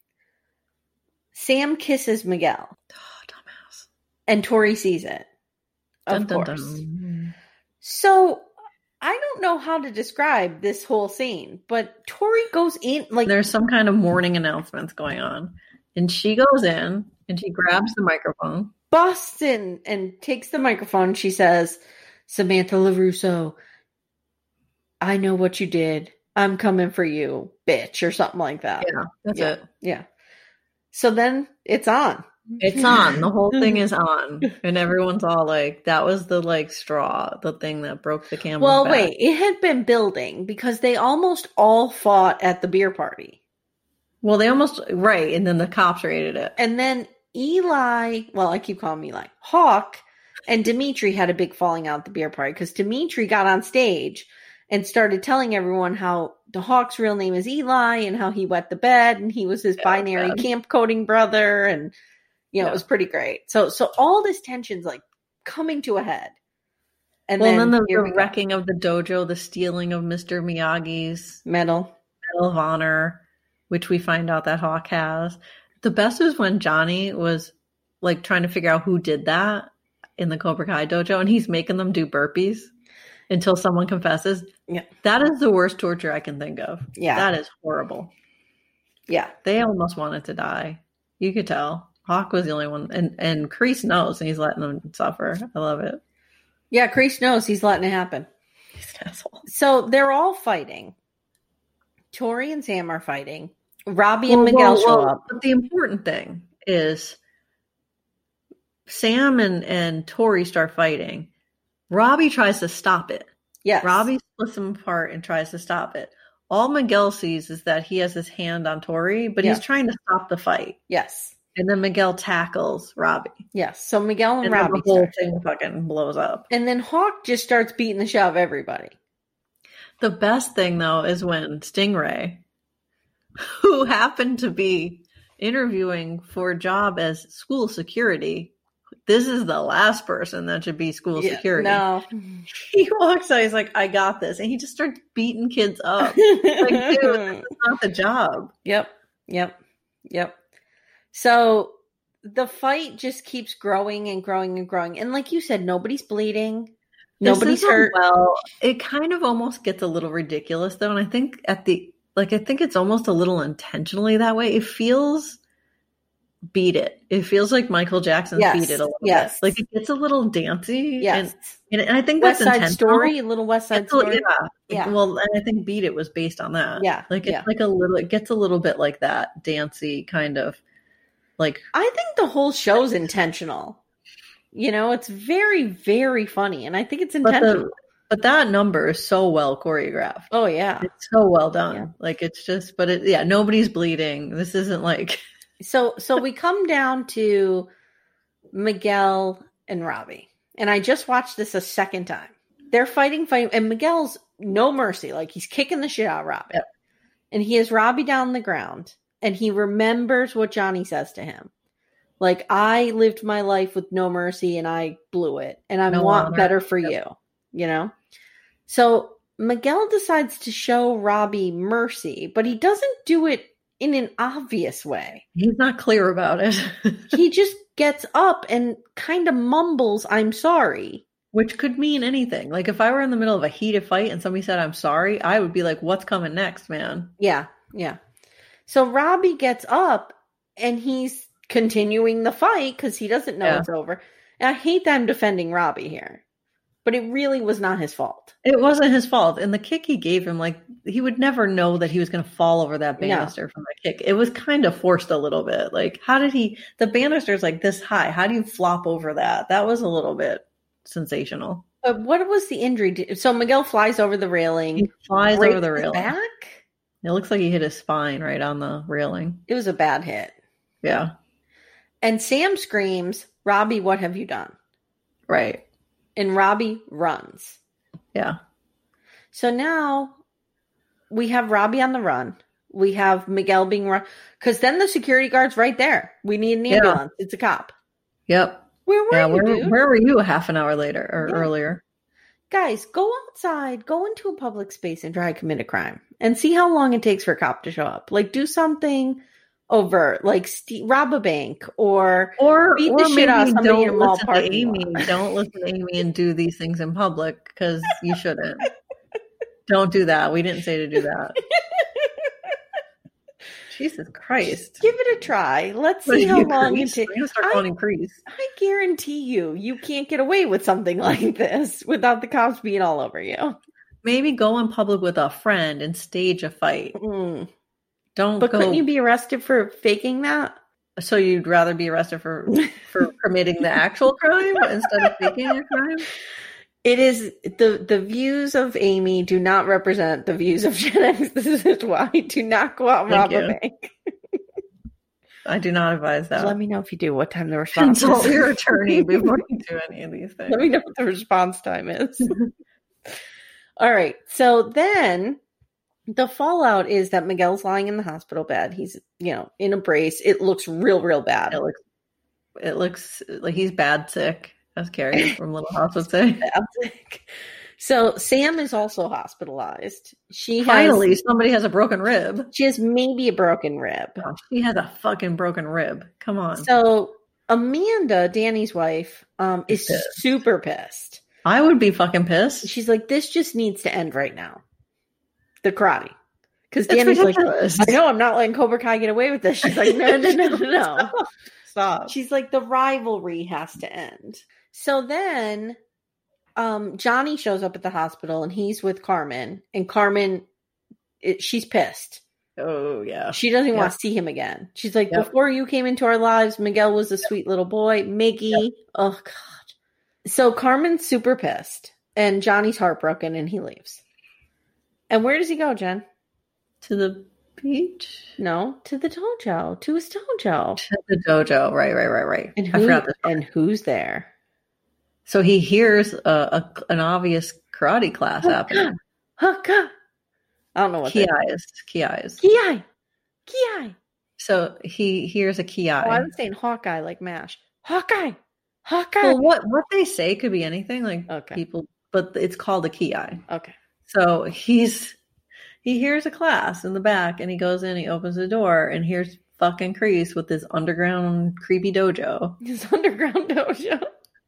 Sam kisses Miguel. Oh, dumbass. And Tori sees it. Of Dun, course. dun, dun. So I don't know how to describe this whole scene, but Tori goes in like There's some kind of morning announcements going on. And she goes in and she grabs the microphone. busts in and takes the microphone. She says, Samantha LaRusso, I know what you did. I'm coming for you, bitch, or something like that. Yeah, that's yeah. it. Yeah. So then it's on. It's on. The whole thing is on. And everyone's all like, that was the like straw, the thing that broke the camel's Well, back. wait, it had been building because they almost all fought at the beer party. Well, they almost, right. And then the cops raided it. And then Eli, well, I keep calling him Eli, Hawk and Dimitri had a big falling out at the beer party because Dimitri got on stage and started telling everyone how the Hawk's real name is Eli and how he wet the bed and he was his Yeah, binary bad. camp coding brother. And, you know, Yeah. it was pretty great. So, so all this tension's like coming to a head. And Well, then, then, the, here the we go. wrecking of the dojo, the stealing of Mister Miyagi's Medal. Medal of Honor, which we find out that Hawk has. The best is when Johnny was like trying to figure out who did that in the Cobra Kai dojo, and he's making them do burpees until someone confesses. Yeah. That is the worst torture I can think of. Yeah. That is horrible. Yeah. They almost wanted to die. You could tell. Hawk was the only one, and and Kreese knows, and he's letting them suffer. I love it. Yeah. Kreese knows he's letting it happen. He's an asshole. So they're all fighting. Tori and Sam are fighting. Robbie and Well, Miguel well, show well, up. But the important thing is Sam and, and Tori start fighting. Robbie tries to stop it. Yes. Robbie splits them apart and tries to stop it. All Miguel sees is that he has his hand on Tori, but Yeah. he's trying to stop the fight. Yes. And then Miguel tackles Robbie. Yes. So Miguel and, And then Robbie the whole start. thing fucking blows up. And then Hawk just starts beating the shit out of everybody. The best thing, though, is when Stingray, who happened to be interviewing for a job as school security, this is the last person that should be school Yeah, security. No. He walks out, he's like, I got this. And he just starts beating kids up. Like, dude, this is not the job. Yep. Yep. Yep. So the fight just keeps growing and growing and growing. And like you said, nobody's bleeding. This Nobody's isn't hurt. Well, it kind of almost gets a little ridiculous, though. And I think at the, like, I think it's almost a little intentionally that way. It feels beat it. It feels like Michael Jackson Yes, beat it a little yes. bit. Like it gets a little dancey. Yes. And, and I think West that's Side intentional. Story, a little West Side It's a- Story. Yeah. Yeah. Well, and I think Beat It was based on that. Yeah, Like it's yeah. like a little, it gets a little bit like that dancey kind of like. I think the whole show's intentional. You know, it's very, very funny. And I think it's But, intentional. the, but that number is so well choreographed. oh, yeah. It's so well done. Yeah. Like it's just, but it, yeah, nobody's bleeding. This isn't like. So so we come down to Miguel and Robbie. And I just watched this a second time. They're fighting, fighting, and Miguel's no mercy. Like he's kicking the shit out of Robbie. Yep. And he has Robbie down on the ground. And he remembers what Johnny says to him. Like, I lived my life with no mercy and I blew it. And I No want honor. better for Yep. you. You know? So Miguel decides to show Robbie mercy, but he doesn't do it in an obvious way. He's not clear about it. He just gets up and kind of mumbles, I'm sorry. Which could mean anything. Like if I were in the middle of a heated fight and somebody said, I'm sorry, I would be like, what's coming next, man? Yeah, yeah. So Robbie gets up and he's continuing the fight because he doesn't know Yeah. it's over. And I hate that I'm defending Robbie here. But it really was not his fault. It wasn't his fault. And the kick he gave him, like, he would never know that he was going to fall over that banister no. from that kick. It was kind of forced a little bit. Like, how did he, the banister's like this high. How do you flop over that? That was a little bit sensational. But what was the injury? So Miguel flies over the railing. He flies over the railing. Back? It looks like he hit his spine right on the railing. It was a bad hit. Yeah. And Sam screams, Robbie, what have you done? Right. And Robbie runs. Yeah. So now we have Robbie on the run. We have Miguel being run. Because then the security guard's right there. We need an ambulance. Yeah. It's a cop. Yep. Where were yeah, you, where, dude? Where were you a half an hour later or yeah. earlier? Guys, go outside. Go into a public space and try to commit a crime. And see how long it takes for a cop to show up. Like, do something overt, like st- rob a bank or or beat or the shit out of somebody don't in a mall listen parking to Amy. lot. Don't listen to Amy and do these things in public because you shouldn't. Don't do that. We didn't say to do that. Jesus Christ! Give it a try. Let's see how long it takes. We're gonna start calling increase. I guarantee you, you can't get away with something like this without the cops being all over you. Maybe go in public with a friend and stage a fight. Mm. Don't. But go... couldn't you be arrested for faking that? So you'd rather be arrested for for committing the actual crime instead of faking a crime? It is the the views of Amy do not represent the views of Gen X. This is why do not go out and Thank rob you. a bank. I do not advise that. Let me know if you do. What time the response Consult is. your attorney before you do any of these things. Let me know what the response time is. All right. So then the fallout is that Miguel's lying in the hospital bed. He's, you know, in a brace. It looks real, real bad. It looks, it looks like he's bad sick, as Carrie from Little House would say. Bad sick. So Sam is also hospitalized. She Finally, has, somebody has a broken rib. She has maybe a broken rib. Oh, she has a fucking broken rib. Come on. So Amanda, Danny's wife, um, is pissed. super pissed. I would be fucking pissed. She's like, this just needs to end right now. The karate. Because It's Danny's ridiculous. like, I know I'm not letting Cobra Kai get away with this. She's like, no, no, no, no, no. Stop. Stop. She's like, the rivalry has to end. So then um, Johnny shows up at the hospital and he's with Carmen. And Carmen, it, she's pissed. Oh, yeah. She doesn't Yep. want to see him again. She's like, Yep. before you came into our lives, Miguel was a sweet little boy. Miggy. Yep. Oh, God. So Carmen's super pissed. And Johnny's heartbroken and he leaves. And where does he go, Jen? To the beach? No, to the dojo. To his dojo. To the dojo. Right, right, right, right. And, I who, forgot this part. and who's there? So he hears a, a, an obvious karate class happening. Haka. I don't know what Ki that is. Ki is. Ki. Ki. So he hears a ki. Oh, I was saying Hawkeye like MASH. Hawkeye. Hawkeye. Well, what, what they say could be anything. Like Okay. people, but it's called a ki. Okay. So he's he hears a class in the back and he goes in, he opens the door and here's fucking Kreese with this underground creepy dojo. His underground dojo.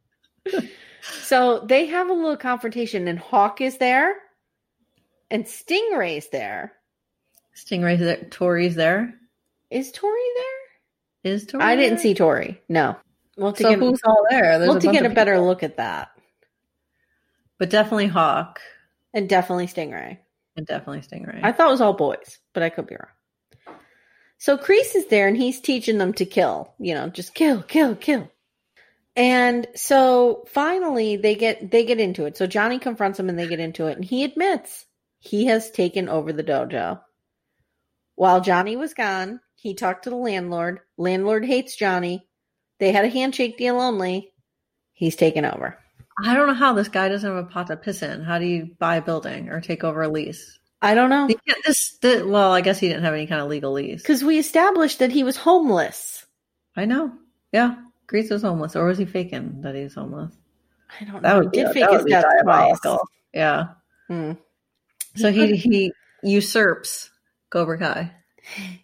So they have a little confrontation and Hawk is there and Stingray's there. Stingray's there. Tori's there. Is Tori there? Is Tori I didn't there? see Tori. No. We'll have to So get, who's all there? There's we'll have to bunch get a of better people. look at that. But definitely Hawk And definitely Stingray. and definitely Stingray. I thought it was all boys, but I could be wrong. So Kreese is there and he's teaching them to kill. You know, just kill, kill, kill. And so finally they get they get into it. So Johnny confronts him and they get into it. And he admits he has taken over the dojo. While Johnny was gone, he talked to the landlord. Landlord hates Johnny. They had a handshake deal only. He's taken over. I don't know how this guy doesn't have a pot to piss in. How do you buy a building or take over a lease? I don't know. You can't- This, this, well, I guess he didn't have any kind of legal lease. Because we established that he was homeless. I know. Yeah. Kreese was homeless. Or was he faking that he was homeless? I don't know. That would he be, did that fake would his be death twice. diabolical. Yeah. Hmm. So he, he usurps Cobra Kai.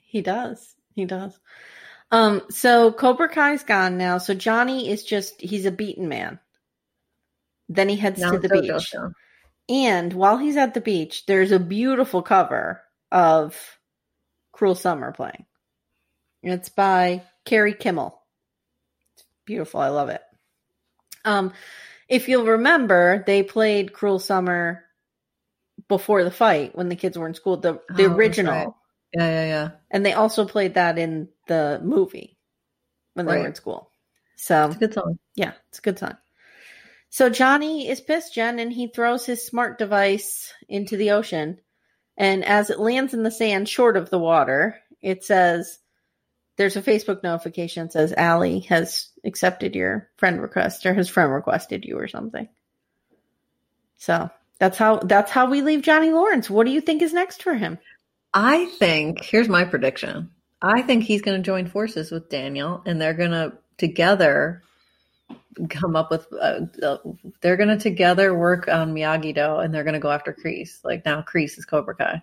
He does. He does. Um, so Cobra Kai's gone now. So Johnny is just, he's a beaten man. Then he heads Now to the JoJo's beach. down. And while he's at the beach, there's a beautiful cover of Cruel Summer playing. It's by Carrie Kimmel. It's beautiful. I love it. Um, if you'll remember, they played Cruel Summer before the fight when the kids were in school. The the Oh, original. right. Yeah, yeah, yeah. And they also played that in the movie when they Right. were in school. So It's a good song. yeah, it's a good song. So Johnny is pissed, Jen, and he throws his smart device into the ocean. And as it lands in the sand short of the water, it says, there's a Facebook notification that says Allie has accepted your friend request, or his friend requested you or something. So that's how that's how we leave Johnny Lawrence. What do you think is next for him? I think, here's my prediction. I think he's going to join forces with Daniel, and they're going to together come up with, uh, uh, they're going to together work on Miyagi-Do, and they're going to go after Kreese. Like now Kreese is Cobra Kai.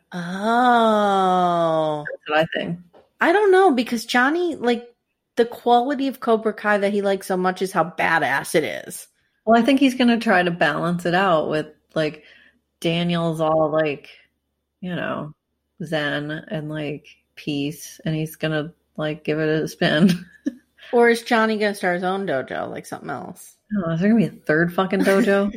Oh. That's what I think. I don't know, because Johnny, like, the quality of Cobra Kai that he likes so much is how badass it is. Well, I think he's going to try to balance it out with, like, Daniel's all, like, you know, zen and, like, peace, and he's going to, like, give it a spin. Or is Johnny going to start his own dojo, like something else? Oh, is there going to be a third fucking dojo?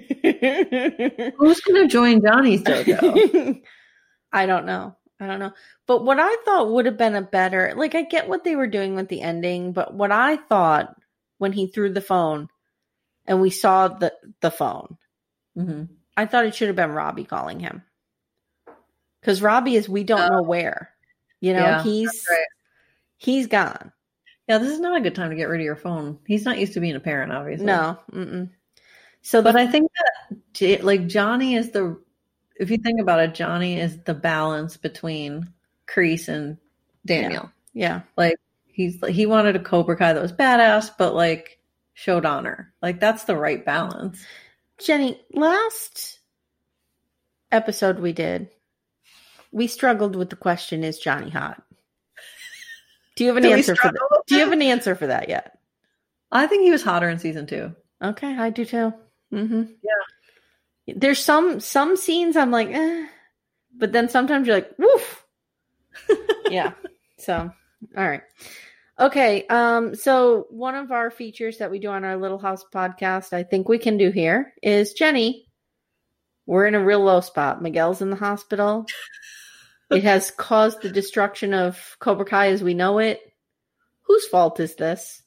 Who's going to join Johnny's dojo? I don't know. I don't know. But what I thought would have been a better, like, I get what they were doing with the ending, but what I thought when he threw the phone and we saw the, the phone, Mm-hmm. I thought it should have been Robbie calling him. Because Robbie is, we don't Oh. know where. You know, Yeah, he's that's right. he's gone. Yeah, this is not a good time to get rid of your phone. He's not used to being a parent, obviously. No. Mm-mm. So, But the, I think that, J- like, Johnny is the, if you think about it, Johnny is the balance between Kreese and Daniel. yeah. Like, he's he wanted a Cobra Kai that was badass, but, like, showed honor. Like, that's the right balance. Jenny, last episode we did, we struggled with the question, is Johnny hot? Do you have an Did we answer for struggle that? with Do you that? have an answer for that yet? I think he was hotter in season two. Okay, I do too. Mm-hmm. Yeah. There's some some scenes I'm like, eh, but then sometimes you're like, woof. Yeah. So, all right. Okay. Um. So one of our features that we do on our Little House podcast, I think we can do here is, Jenny, we're in a real low spot. Miguel's in the hospital. It has caused the destruction of Cobra Kai as we know it. Whose fault is this?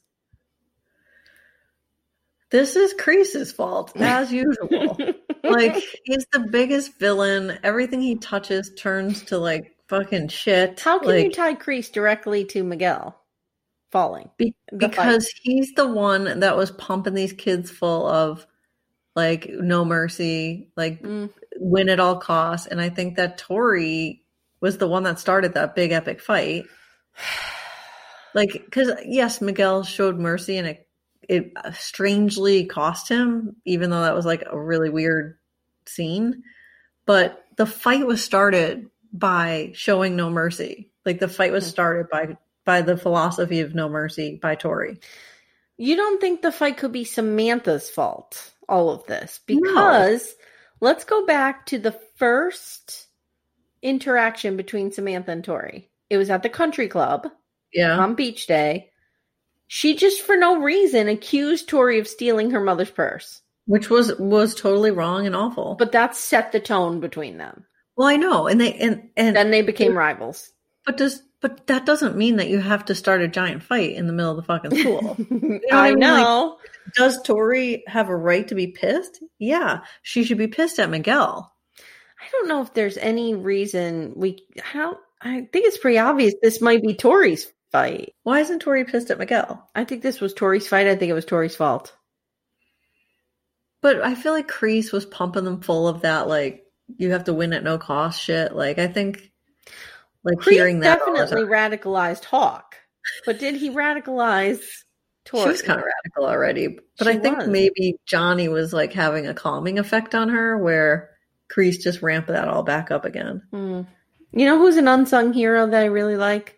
This is Kreese's fault, as usual. Like, he's the biggest villain. Everything he touches turns to, like, fucking shit. How can like, you tie Kreese directly to Miguel falling? Be- The because he's the one that was pumping these kids full of, like, no mercy, like, Mm. win at all costs. And I think that Tori was the one that started that big epic fight. Like, because, yes, Miguel showed mercy and it, it strangely cost him, even though that was, like, a really weird scene. But the fight was started by showing no mercy. Like, the fight was started by by the philosophy of no mercy by Tori. You don't think the fight could be Samantha's fault, all of this? Because no. Let's go back to the first interaction between Samantha and Tori. It was at the country club Yeah. on beach day. She just, for no reason, accused Tori of stealing her mother's purse. Which was was totally wrong and awful. But that set the tone between them. Well, I know. And they and, and Then they became rivals. But does but that doesn't mean that you have to start a giant fight in the middle of the fucking school. You know I what mean? know. Like, does Tori have a right to be pissed? Yeah. She should be pissed at Miguel. I don't know if there's any reason we how I think it's pretty obvious this might be Tori's fight. Why isn't Tori pissed at Miguel? I think this was Tori's fight. I think it was Tori's fault. But I feel like Kreese was pumping them full of that, like, you have to win at no cost shit. Like, I think, like, Kreese hearing that all the definitely time. radicalized Hawk. But did he radicalize Tori? She was kind of radical already. But She I think was. maybe Johnny was, like, having a calming effect on her where Kreese just ramped that all back up again. Hmm. You know who's an unsung hero that I really like?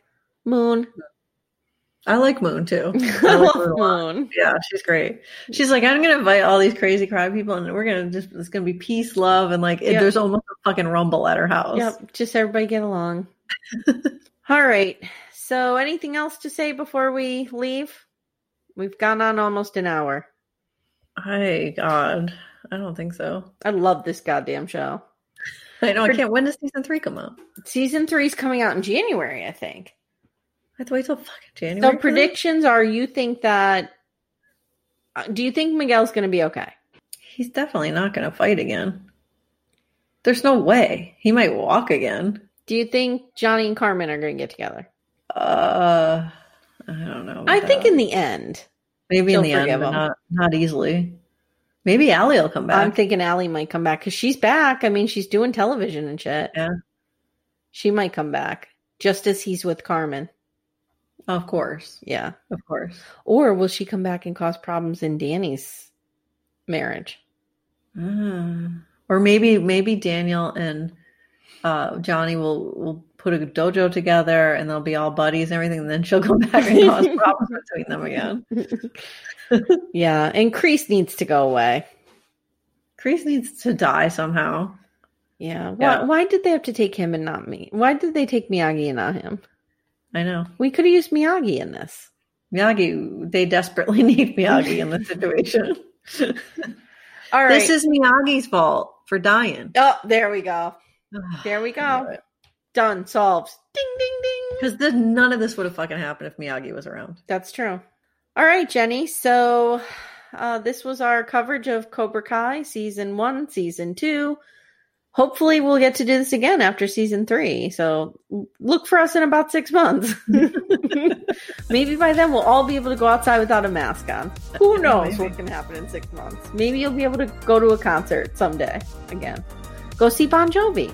Moon. I like Moon too. I, I like love Moon. Moon. Yeah, she's great. She's like, I'm gonna invite all these crazy crowd people, and we're gonna just it's gonna be peace, love, and like Yep. there's almost a fucking rumble at her house. Yep, just everybody get along. All right. So, anything else to say before we leave? We've gone on almost an hour. Hey, God, I don't think so. I love this goddamn show. I know. I can't. When does season three come out? Season three is coming out in January, I think. I have to wait till fucking January. So for predictions that? are: you think that? Uh, do you think Miguel's going to be okay? He's definitely not going to fight again. There's no way. He might walk again. Do you think Johnny and Carmen are going to get together? Uh, I don't know. I think in the end. maybe she'll in the end, forgive but him. not not easily. Maybe Allie will come back. I'm thinking Allie might come back because she's back. I mean, she's doing television and shit. Yeah, She might come back just as he's with Carmen. of course, Yeah. of course. Or will she come back and cause problems in Danny's marriage? Mm. Or maybe maybe Daniel and uh, Johnny will will put a dojo together and they'll be all buddies and everything, and then she'll come back and cause problems between them again. Yeah, and Kreese needs to go away. Kreese needs to die somehow. Yeah. Why, Yeah. why did they have to take him and not me? Why did they take Miyagi and not him? I know. We could have used Miyagi in this. Miyagi, they desperately need Miyagi in this situation. All right. This is Miyagi's fault for dying. Oh, there we go. There we go. Done. Solved. Ding, ding, ding. Because none of this would have fucking happened if Miyagi was around. That's true. All right, Jenny. So uh, this was our coverage of Cobra Kai season one, season two. Hopefully we'll get to do this again after season three. So look for us in about six months. Maybe by then we'll all be able to go outside without a mask on. Who knows Maybe. what can happen in six months. Maybe you'll be able to go to a concert someday again. Go see Bon Jovi.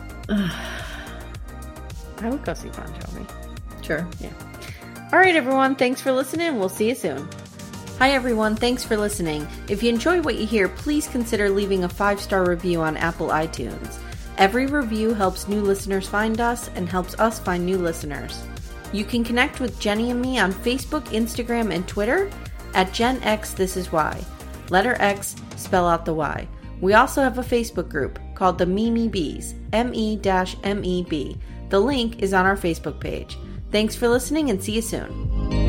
I would go see Bon Jovi. Sure. Yeah. All right, everyone. Thanks for listening. We'll see you soon. Hi, everyone. Thanks for listening. If you enjoy what you hear, please consider leaving a five-star review on Apple iTunes. Every review helps new listeners find us and helps us find new listeners. You can connect with Jenny and me on Facebook, Instagram, and Twitter at Gen X This Is Why. Letter X, spell out the Y. We also have a Facebook group called the Meme Bees, M E M E B. The link is on our Facebook page. Thanks for listening and see you soon.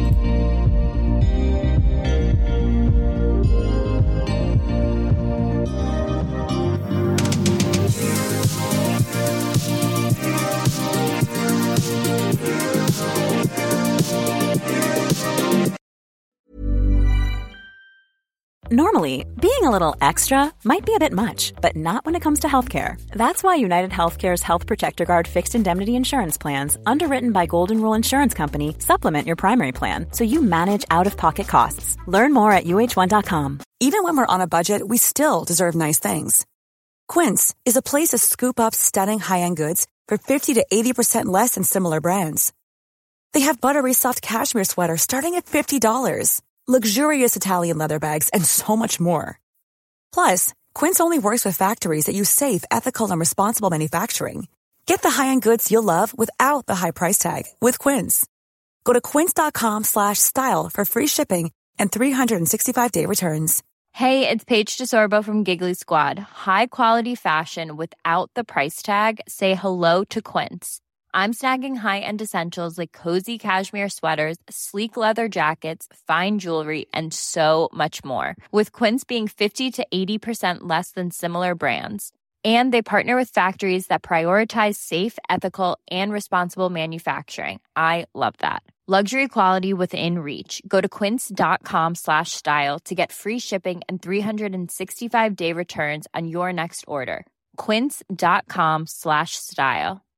Normally, being a little extra might be a bit much, but not when it comes to healthcare. That's why United Healthcare's Health Protector Guard fixed indemnity insurance plans, underwritten by Golden Rule Insurance Company, supplement your primary plan so you manage out-of-pocket costs. Learn more at U H one dot com. Even when we're on a budget, we still deserve nice things. Quince is a place to scoop up stunning high-end goods for fifty to eighty percent less than similar brands. They have buttery soft cashmere sweaters starting at fifty dollars. Luxurious Italian leather bags, and so much more. Plus, Quince only works with factories that use safe, ethical, and responsible manufacturing. Get the high-end goods you'll love without the high price tag with Quince. Go to quince.com slash style for free shipping and three sixty-five day returns. Hey, it's Paige DeSorbo from Giggly Squad. High quality fashion without the price tag. Say hello to Quince. I'm snagging high-end essentials like cozy cashmere sweaters, sleek leather jackets, fine jewelry, and so much more. With Quince being fifty to eighty percent less than similar brands. And they partner with factories that prioritize safe, ethical, and responsible manufacturing. I love that. Luxury quality within reach. Go to quince.com slash style to get free shipping and three sixty-five day returns on your next order. Quince.com slash style.